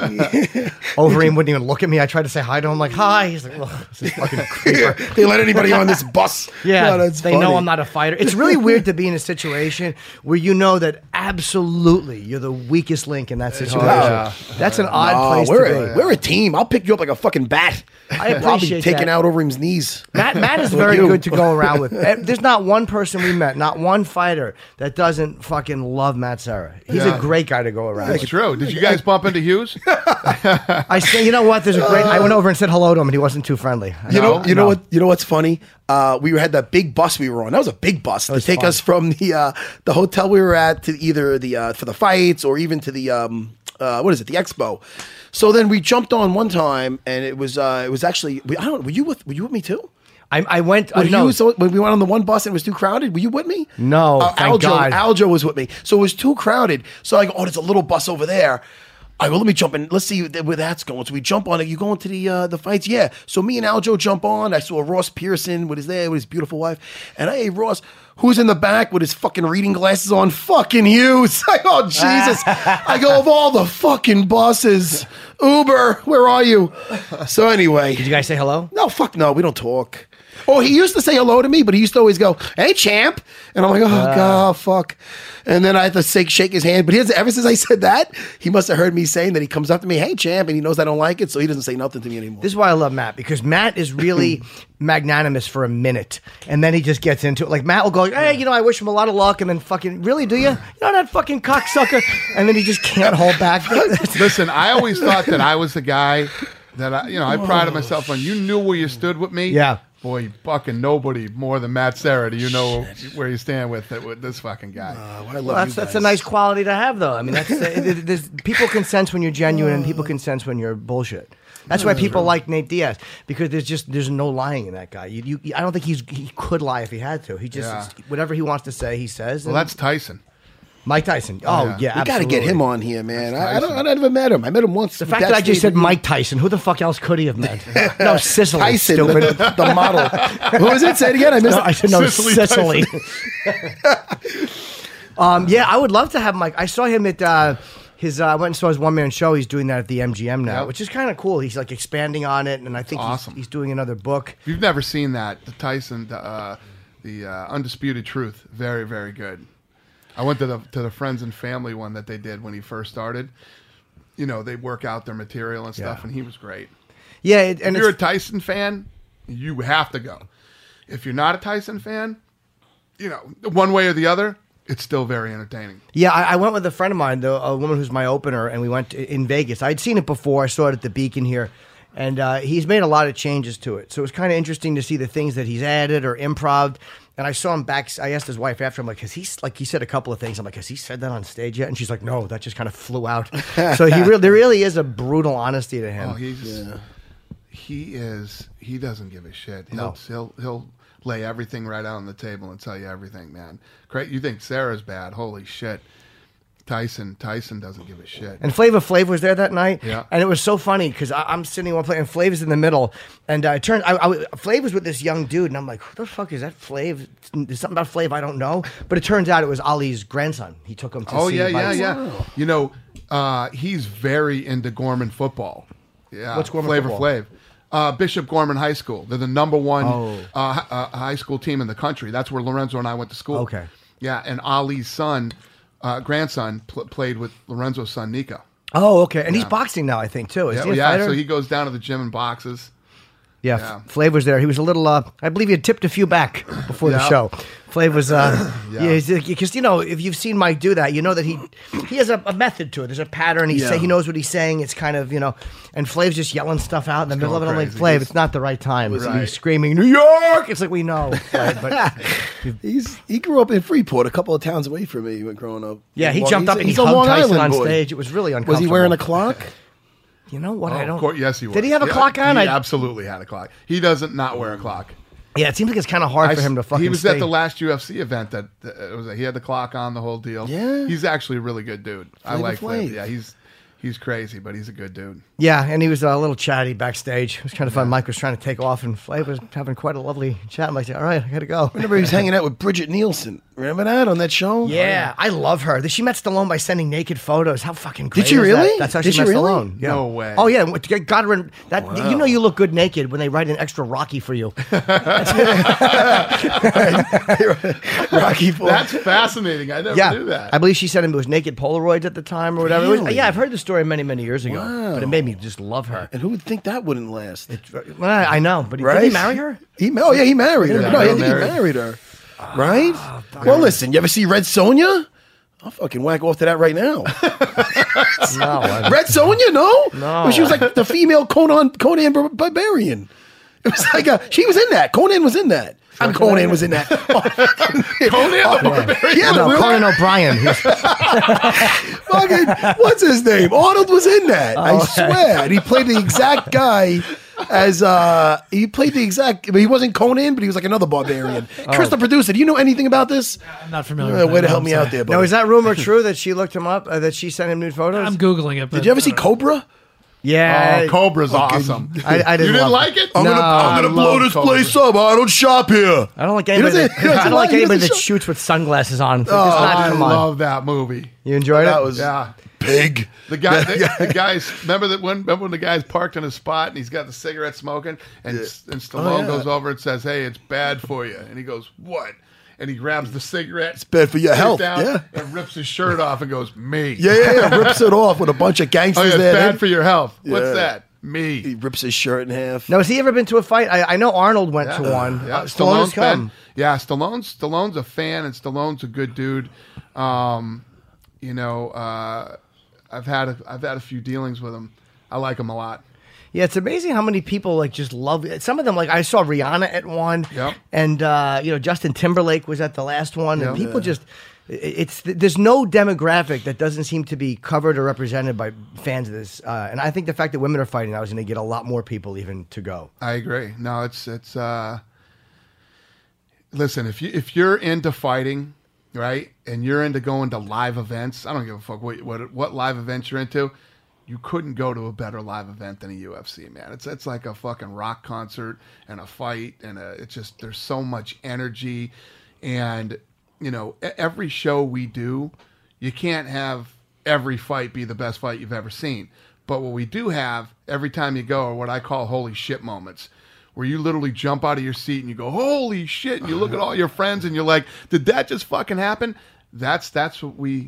Overeem wouldn't even look at me. I tried to say hi to him, like hi. He's like, oh, this is fucking creeper. They let anybody on this bus. Yeah, No, that's they funny. know I'm not a fighter. It's really weird to be in a situation where you know that absolutely you're the weakest link in that situation. yeah. That's an odd Oh, place we're to a, be. we're a team. I'll pick you up like a fucking bat. I I'll be appreciate taking that. out Overeem's knees. Matt, Matt is Like very you. good to go around with. Eh, There's not one person we met, not one fighter that doesn't fucking love Matt Serra. He's Yeah. a great guy to go around That's with. true. Did you guys bump into Hughes? I say, you know what? There's a great. I went over and said hello to him, and he wasn't too friendly. You know, No, you know no. what? You know what's funny? Uh, we had that big bus we were on. That was a big bus to was take fun. us from the uh, the hotel we were at to either the uh, for the fights or even to the um, uh, what is it? The expo. So then we jumped on one time, and it was uh, it was actually we, I don't. Were you with Were you with me too? I, I went. Uh, When, no, you, so when we went on the one bus and it was too crowded, were you with me? No, Uh, thank Aljo, God. Aljo was with me. So it was too crowded. So I go, oh, there's a little bus over there. I go, let me jump in. Let's see where that's going. So we jump on it. You going to the uh, the fights? Yeah. So me and Aljo jump on. I saw Ross Pearson with his there with his beautiful wife, and hey, Ross, who's in the back with his fucking reading glasses on? Fucking Hughes. I go, Jesus. I go, of all the fucking buses, Uber, where are you? So anyway, did you guys say hello? no, fuck no, we don't talk. Oh, he used to say hello to me, but he used to always go, "Hey, champ," and I'm like, "Oh God, fuck!" And then I had to shake, shake his hand. But he has, ever since I said that, he must have heard me saying that. He comes up to me, "Hey, champ," and he knows I don't like it, so he doesn't say nothing to me anymore. This is why I love Matt, because Matt is really magnanimous for a minute, and then he just gets into it. Like Matt will go, "Hey, you know, I wish him a lot of luck," and then fucking, really, do you? You know that fucking cocksucker? And then he just can't hold back. Listen, I always thought that I was the guy that I, you know, I prided myself on. You knew where you stood with me. Yeah. Boy, fucking nobody more than Matt Serra do you know where you stand with with this fucking guy. Oh, I love Well, that's you that's guys. a nice quality to have, though. I mean, that's it, it, there's, people can sense when you're genuine, and people can sense when you're bullshit. That's why people like Nate Diaz, because there's just there's no lying in that guy. You, you I don't think he's he could lie if he had to. He just Yeah. whatever he wants to say, he says. Well, and- that's Tyson. Mike Tyson. Oh yeah. yeah, We got to get absolutely. him on here, man. I, I don't. Tyson. I never met him. I met him once. The fact that I just said Mike Tyson, who the fuck else could he have met? No, Sicily. Tyson, stupid. the, the model. Who was it? Say it again. I missed No, it. I said no, Sicily Sicily. um, yeah, I would love to have Mike. I saw him at uh, his. Uh, I went and saw his one man show. He's doing that at the M G M now, Yep. which is kind of cool. He's like expanding on it, and I think Awesome. he's, he's doing another book. If you've never seen that, the Tyson, uh, the uh, Undisputed Truth, very, very good. I went to the to the friends and family one that they did when he first started. You know, they work out their material and stuff, Yeah. and he was great. Yeah, it, and If you're a it's, Tyson fan, you have to go. If you're not a Tyson fan, you know, one way or the other, it's still very entertaining. yeah. I, I went with a friend of mine, though, a woman who's my opener, and we went to, in Vegas. I'd seen it before. I saw it at the Beacon here. And uh, he's made a lot of changes to it. So it was kind of interesting to see the things that he's added or improv. And I saw him back. I asked his wife after. I'm like, has he like he said a couple of things? I'm like, has he said that on stage yet? And she's like, no, that just kind of flew out. So he really, there really is a brutal honesty to him. Oh, he's yeah. he is. He doesn't give a shit. He'll No. he'll he'll lay everything right out on the table and tell you everything, man. Great. You think Sarah's bad? Holy shit. Tyson Tyson doesn't give a shit. And Flava Flav was there that night, Yeah. and it was so funny because I'm sitting one play and Flav is in the middle, and uh, it turned. I, I, Flav was with this young dude, and I'm like, "Who the fuck is that Flav? There's something about Flav I don't know." But it turns out it was Ali's grandson. He took him to Oh see. yeah, by yeah, his- yeah. You know, uh, he's very into Gorman football. Yeah, What's Gorman Flavor football? Flav. Uh, Bishop Gorman High School. They're the number one Oh. uh, hi- uh, high school team in the country. That's where Lorenzo and I went to school. Okay. Yeah, and Ali's son, uh, grandson, pl- played with Lorenzo's son, Nico. Oh, okay. And he's Yeah. boxing now, I think, too. Is Yeah, he a yeah. fighter? So he goes down to the gym and boxes. Yeah, Yeah. Flav was there. He was a little. Uh, I believe he had tipped a few back before the Yeah. show. Flav was. Uh, Yeah. yeah, because you know, if you've seen Mike do that, you know that he he has a, a method to it. There's a pattern. He Yeah. say he knows what he's saying. It's kind of you know, and Flav's just yelling stuff out in the middle of it. going I'm like, crazy. Flav, He's- it's not the right time. Right. He's screaming New York. It's like we know, right? but He's he grew up in Freeport, a couple of towns away from me when growing up. yeah, he Well, jumped he's up a- and he he's a hugged Long Tyson Island on boy. stage. It was really uncomfortable. Was he wearing a clock? You know what? Oh, I don't. of course, yes, he was. Did he have a Yeah, clock on? He I- absolutely had a clock. He doesn't not wear a clock. Yeah, it seems like it's kind of hard I for s- him to fucking. He was stay. at the last U F C event that that it was. He had the clock on, the whole deal. Yeah. he's actually a really good dude. I Flavor like Flav. Flav. Yeah, he's he's crazy, but he's a good dude. Yeah, and he was a little chatty backstage. It was kind of fun. Mike was trying to take off, and Flav was having quite a lovely chat. I'm like, all right, I gotta go. Remember he was hanging out with Bridget Nielsen. Remember that on that show? Yeah, I love her. She met Stallone by sending naked photos. How fucking great Did she is that? really? That's how Did she she met really? Stallone. Yeah. No way. Oh yeah, got her in that. You know, you look good naked when they write an extra Rocky for you. Rocky Four. That's fascinating. I never Yeah, knew that. I believe she sent him those naked Polaroids at the time or whatever. It was- Really? yeah, I've heard the story many, many years ago, Wow. but it made me just love her. And who would think that wouldn't last? Well, I know, but he, Right? did he marry her? He, oh yeah, he married her. Yeah, no, I think married. he married her. Right? well, listen, you ever see Red Sonja? I'll fucking whack off to that right now. No, I- Red Sonja, no? No. Well, she was like the female Conan Conan Bar- Barbarian. It was like a, she was in that. Conan was in that. I'm Conan was in that. Conan the Barbarian. Yeah, no, really? Conan O'Brien. He was- Fucking, what's his name? Arnold was in that. I swear. And he played the exact guy as uh he played the exact but he wasn't Conan, but he was like another barbarian. Chris, the producer, do you know anything about this? I'm not familiar Uh, with way that. to help I'm me sorry. out there, Now, buddy. is that rumor true that she looked him up? Uh, that she sent him nude photos? I'm Googling it. But Did you ever see I don't know. Cobra? yeah. Oh, Cobra's awesome. I, I didn't you didn't love like it? I'm No, gonna, I'm I gonna blow love this Cobra. place up. I don't shop here. I don't like He anybody. doesn't- That, he doesn't I don't like- like he anybody doesn't that show- shoots with sunglasses on. It's Oh, not, I come on. love that movie. You enjoyed That it? was Yeah. big. The guy, the, the guys. Remember that when remember when the guy's parked in a spot and he's got the cigarette smoking, and and Stallone Oh, yeah. goes over and says, "Hey, it's bad for you," and he goes, "What?" And he grabs the cigarette, it's bad for your health, yeah. and rips his shirt off and goes, "Me." Yeah, yeah, yeah. Rips it off with a bunch of Oh gangsters yeah, it's there. bad Then for your health. Yeah. What's that? He Me. rips his shirt in half. Now, has he ever been to a fight? I, I know Arnold went Yeah. to one. Yeah, Uh, Stallone's Stallone's come. been- yeah, Stallone's Stallone's a fan, and Stallone's a good dude. Um, you know, uh, I've had a, I've had a few dealings with him. I like him a lot. Yeah, it's amazing how many people like just love it. Some of them, like I saw Rihanna at one, Yep. and uh, you know Justin Timberlake was at the last one, and Yep. people just. it- It's there's no demographic that doesn't seem to be covered or represented by fans of this, uh, and I think the fact that women are fighting now is going to get a lot more people even to go. I agree. No, it's it's. Uh, listen, if you if you're into fighting, right, and you're into going to live events, I don't give a fuck what what, what live events you're into. You couldn't go to a better live event than a U F C, man. It's it's like a fucking rock concert and a fight, and a, it's just there's so much energy, and you know e- every show we do, you can't have every fight be the best fight you've ever seen. But what we do have every time you go are what I call holy shit moments, where you literally jump out of your seat and you go, holy shit, and you look at all your friends and you're like, did that just fucking happen? That's that's what we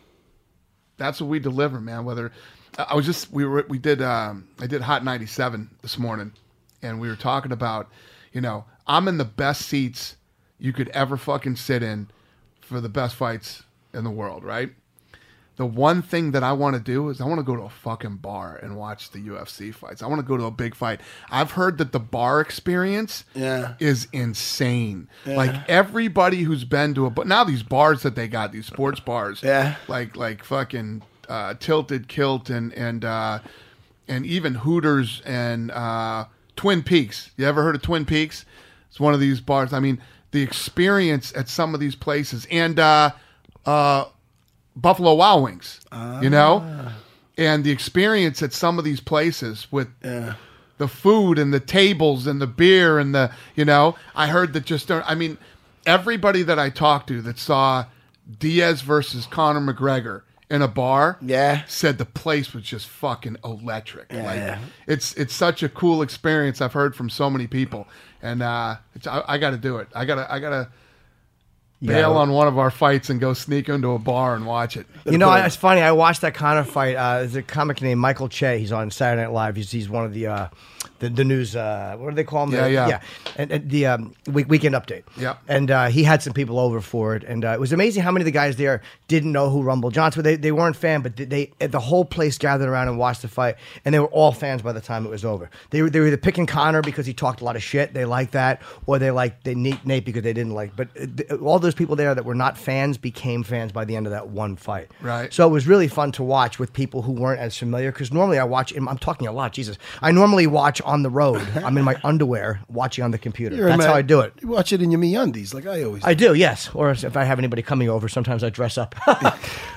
that's what we deliver, man. Whether I was just we were we did um, I did Hot ninety-seven this morning, and we were talking about, you know, I'm in the best seats you could ever fucking sit in for the best fights in the world, right? the one thing that I want to do is I want to go to a fucking bar and watch the U F C fights. I want to go to a big fight. I've heard that the bar experience Yeah. is insane. Like everybody who's been to a but now these bars that they got, these sports bars, Yeah. like like fucking uh, Tilted Kilt and and uh, and even Hooters and uh, Twin Peaks. You ever heard of Twin Peaks? It's one of these bars. I mean, the experience at some of these places and uh, uh, Buffalo Wild Wings, Ah. you know, and the experience at some of these places with the food and the tables and the beer and the, you know, I heard that just, I mean, everybody that I talked to that saw Diaz versus Conor McGregor in a bar, Yeah. said the place was just fucking electric. Yeah, like yeah. it's it's such a cool experience. I've heard from so many people, and uh, it's, I, I got to do it. I gotta I gotta bail on one of our fights and go sneak into a bar and watch it. You know, it's funny. I watched that Conor fight. Uh, there's a comic named Michael Che. He's on Saturday Night Live. He's, he's one of the uh, the, the news. Uh, what do they call him? Yeah, The- yeah. yeah. And, and the um, week, weekend update. Yep. And uh, he had some people over for it, and uh, it was amazing how many of the guys there didn't know who Rumble Johnson. They they weren't fan, but they the whole place gathered around and watched the fight, and they were all fans by the time it was over. They were they were either picking Conor because he talked a lot of shit. They liked that, or they liked they Nate, Nate because they didn't like. But uh, th- all those people there that were not fans became fans by the end of that one fight. Right. So it was really fun to watch with people who weren't as familiar. Because normally I watch. I'm talking a lot. Jesus. I normally watch on the road. I'm in my underwear watching on the computer. You're a That's man- how I do it. You watch it in your MeUndies, like I always do. I do, yes. Or if I have anybody coming over, sometimes I dress up. uh,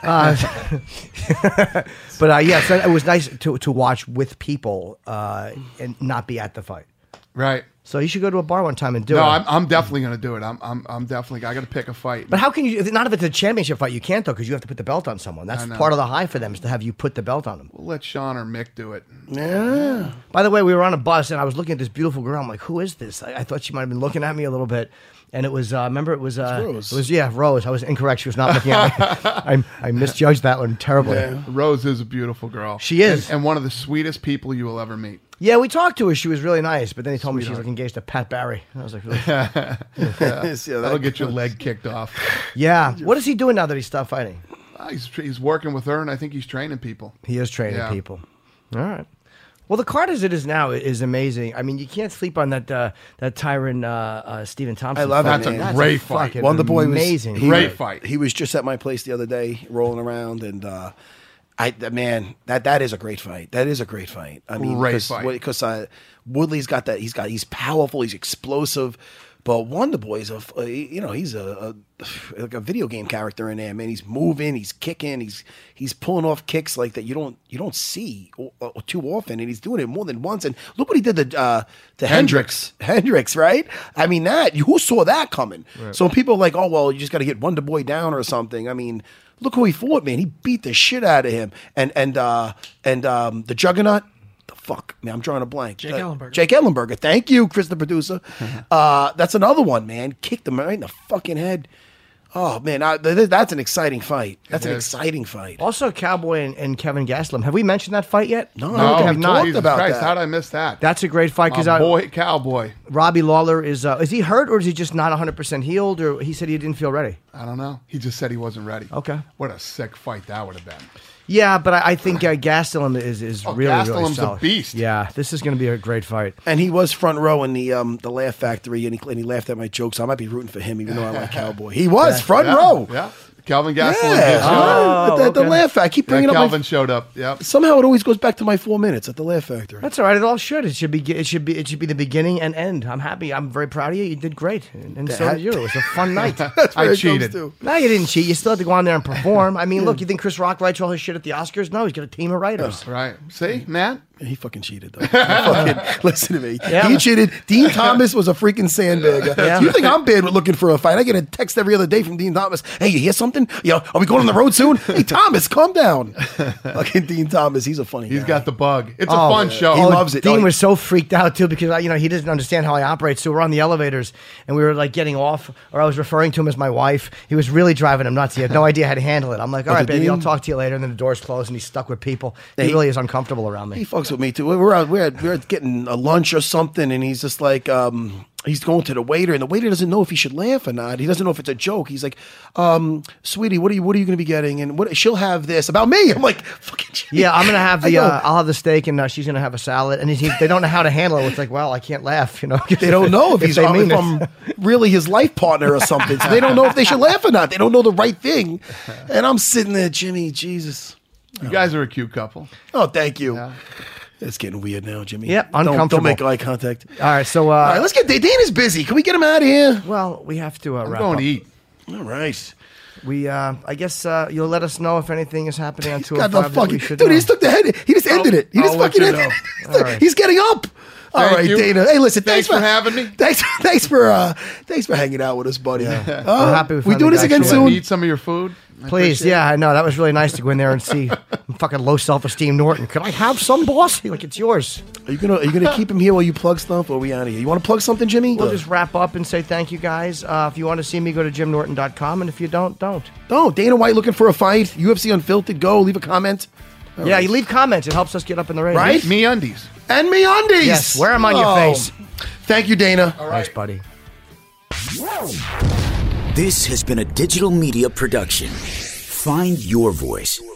but uh, yes, it was nice to to watch with people uh, and not be at the fight. Right. So you should go to a bar one time and do No, it. I'm I'm definitely gonna do it. I'm I'm I'm definitely I got to pick a fight. But how can you? Not if it's a championship fight, you can't though, because you have to put the belt on someone. That's I know. part of the high for them is to have you put the belt on them. We'll let Sean or Mick do it. Yeah. By the way, we were on a bus and I was looking at this beautiful girl. I'm like, who is this? I, I thought she might have been looking at me a little bit. And it was, uh, remember, it was, uh, Rose. it was, yeah, Rose. I was incorrect. She was not looking at me. I, I misjudged that one terribly. Yeah. Rose is a beautiful girl. She is. and, and one of the sweetest people you will ever meet. we talked to her. She was really nice. But then he told me she was like engaged to Pat Barry. I was like, really? Yeah, That'll get your leg kicked off. Yeah. What is he doing now that he stopped fighting? Uh, he's he's working with her, and I think he's training people. He is training Yeah. people. All right. Well, the card as it is now is amazing. I mean, you can't sleep on that uh, that Tyron uh, uh, Stephen Thompson. I love fight. it, That's a man. great fight. fucking Wonder Boy was amazing. he- Great fight. He was just at my place the other day, rolling around, and uh, I the- man, that that is a great fight. That is a great fight. I mean, Great cause, fight. because uh, Woodley's got that. He's got. He's powerful. He's explosive. But Wonder Boy's a, uh, you know, he's a, a like a video game character in there, man. He's moving, he's kicking, he's he's pulling off kicks like that you don't you don't see o- o- too often, and he's doing it more than once. And look what he did to uh, to Hendricks, Hendricks, right? I mean, that who saw that coming? So people are like, oh well, you just got to get Wonder Boy down or something. I mean, look who he fought, man. He beat the shit out of him, and and uh, and um, the Juggernaut. Fuck, man, I'm drawing a blank. Jake Uh, Ellenberger. Jake Ellenberger. Thank you, Chris, the producer. uh, that's another one, man. Kicked him right in the fucking head. Oh, man, I, th- that's an exciting fight. That's It an is. exciting fight. Also, Cowboy and, and Kevin Gastelum. Have we mentioned that fight yet? No, we no, have we not. talked Jesus about Christ, that. how did I miss that? That's a great fight because My boy, Cowboy. Robbie Lawler is uh, is he hurt or is he just not one hundred percent healed or he said he didn't feel ready? I don't know. He just said he wasn't ready. Okay. What a sick fight that would have been. Yeah, but I, I think uh, Gastelum is is Oh, really really Gastelum's a solid. beast. Yeah, this is going to be a great fight. And he was front row in the um, the Laugh Factory, and he, and he laughed at my jokes. I might be rooting for him, even though I like Cowboy. He was front Yeah, row. Yeah. Calvin Gastelum Yeah. did show up. Uh, at the, at the okay. Laugh Factory. I keep Yeah, bringing up Calvin my, showed up. Yep. somehow it always goes back to my four minutes at the Laugh Factory. That's all right. It all should. It should be. It should be. It should be the beginning and end. I'm happy. I'm very proud of you. You did great, and, and so That- did you. It was a fun night. That's where I it cheated. Goes to. No, you didn't cheat. You still had to go on there and perform. I mean, look, you think Chris Rock writes all his shit at the Oscars? No, he's got a team of writers. Right. See, Matt? He fucking cheated, though. He fucking, listen to me. Yeah. He cheated. Dean Thomas was a freaking sandbagger. Yeah. You think I'm bad with looking for a fight? I get a text every other day from Dean Thomas. Hey, you hear something? Yo, are we going on the road soon? Hey, Thomas, calm down. Fucking Dean Thomas, he's a funny He's guy. got the bug. It's a Oh, fun yeah. show. He loves it. Dean Oh, was so freaked out too because I, you know he doesn't understand how I operate. So we're on the elevators and we were like getting off, or I was referring to him as my wife. He was really driving him nuts. He had no idea how to handle it. I'm like, all right, the baby, I'll Dean- talk to you later. And then the doors close and he's stuck with people. He, He- really is uncomfortable around He me. fucks with me too. We're out, we're we're getting a lunch or something, and he's just like, um, he's going to the waiter, and the waiter doesn't know if he should laugh or not. He doesn't know if it's a joke. He's like, um, "Sweetie, what are you what are you going to be getting?" And what she'll have this about me. I'm like, "Fucking Jimmy." Yeah, I'm gonna have I the. go, Uh, I'll have the steak, and uh, she's gonna have a salad. And he, they don't know how to handle it. It's like, well, I can't laugh. You know, They don't know if he's they if mean it. I'm really his life partner or something. So they don't know if they should laugh or not. They don't know the right thing. And I'm sitting there, Jimmy, Jesus. You guys are a cute couple. Oh, thank you. Yeah. It's getting weird now, Jimmy. Yeah, Don't- Don't, uncomfortable. make eye contact. All right, so uh, All right, let's get Dana's busy. Can we get him out of here? well, we have to uh, I'm wrap going up. to eat. All right. We, uh, I guess uh, you'll let us know if anything is happening on two God, oh the five that we fucking should dude, know. he just took the head. He just ended it. He I'll just let fucking you ended know. it. All right. He's getting up. All Thank right, you. Dana. Hey, listen. Thanks, Thanks for having me. Thanks, thanks for, uh, thanks for hanging out with us, buddy. Uh, We're happy we we finally doing this got again you. Let me soon. eat some of your food. I Please, appreciate yeah, I know. That was really nice to go in there and see fucking low self-esteem Norton. Could I have some, boss? Like, it's yours. Are you gonna Are you gonna keep him here while you plug stuff, or are we out of here? You want to plug something, Jimmy? We'll just wrap up and say thank you, guys. Uh, if you want to see me, go to jim norton dot com, and if you don't, don't. No, Dana White looking for a fight. U F C Unfiltered. Go leave a comment. All yeah, right. you leave comments. It helps us get up in the ratings. Right? Me undies. And me undies. Yes, wear 'em on your Oh. face. Thank you, Dana. Thanks, buddy. This has been a digital media production. Find your voice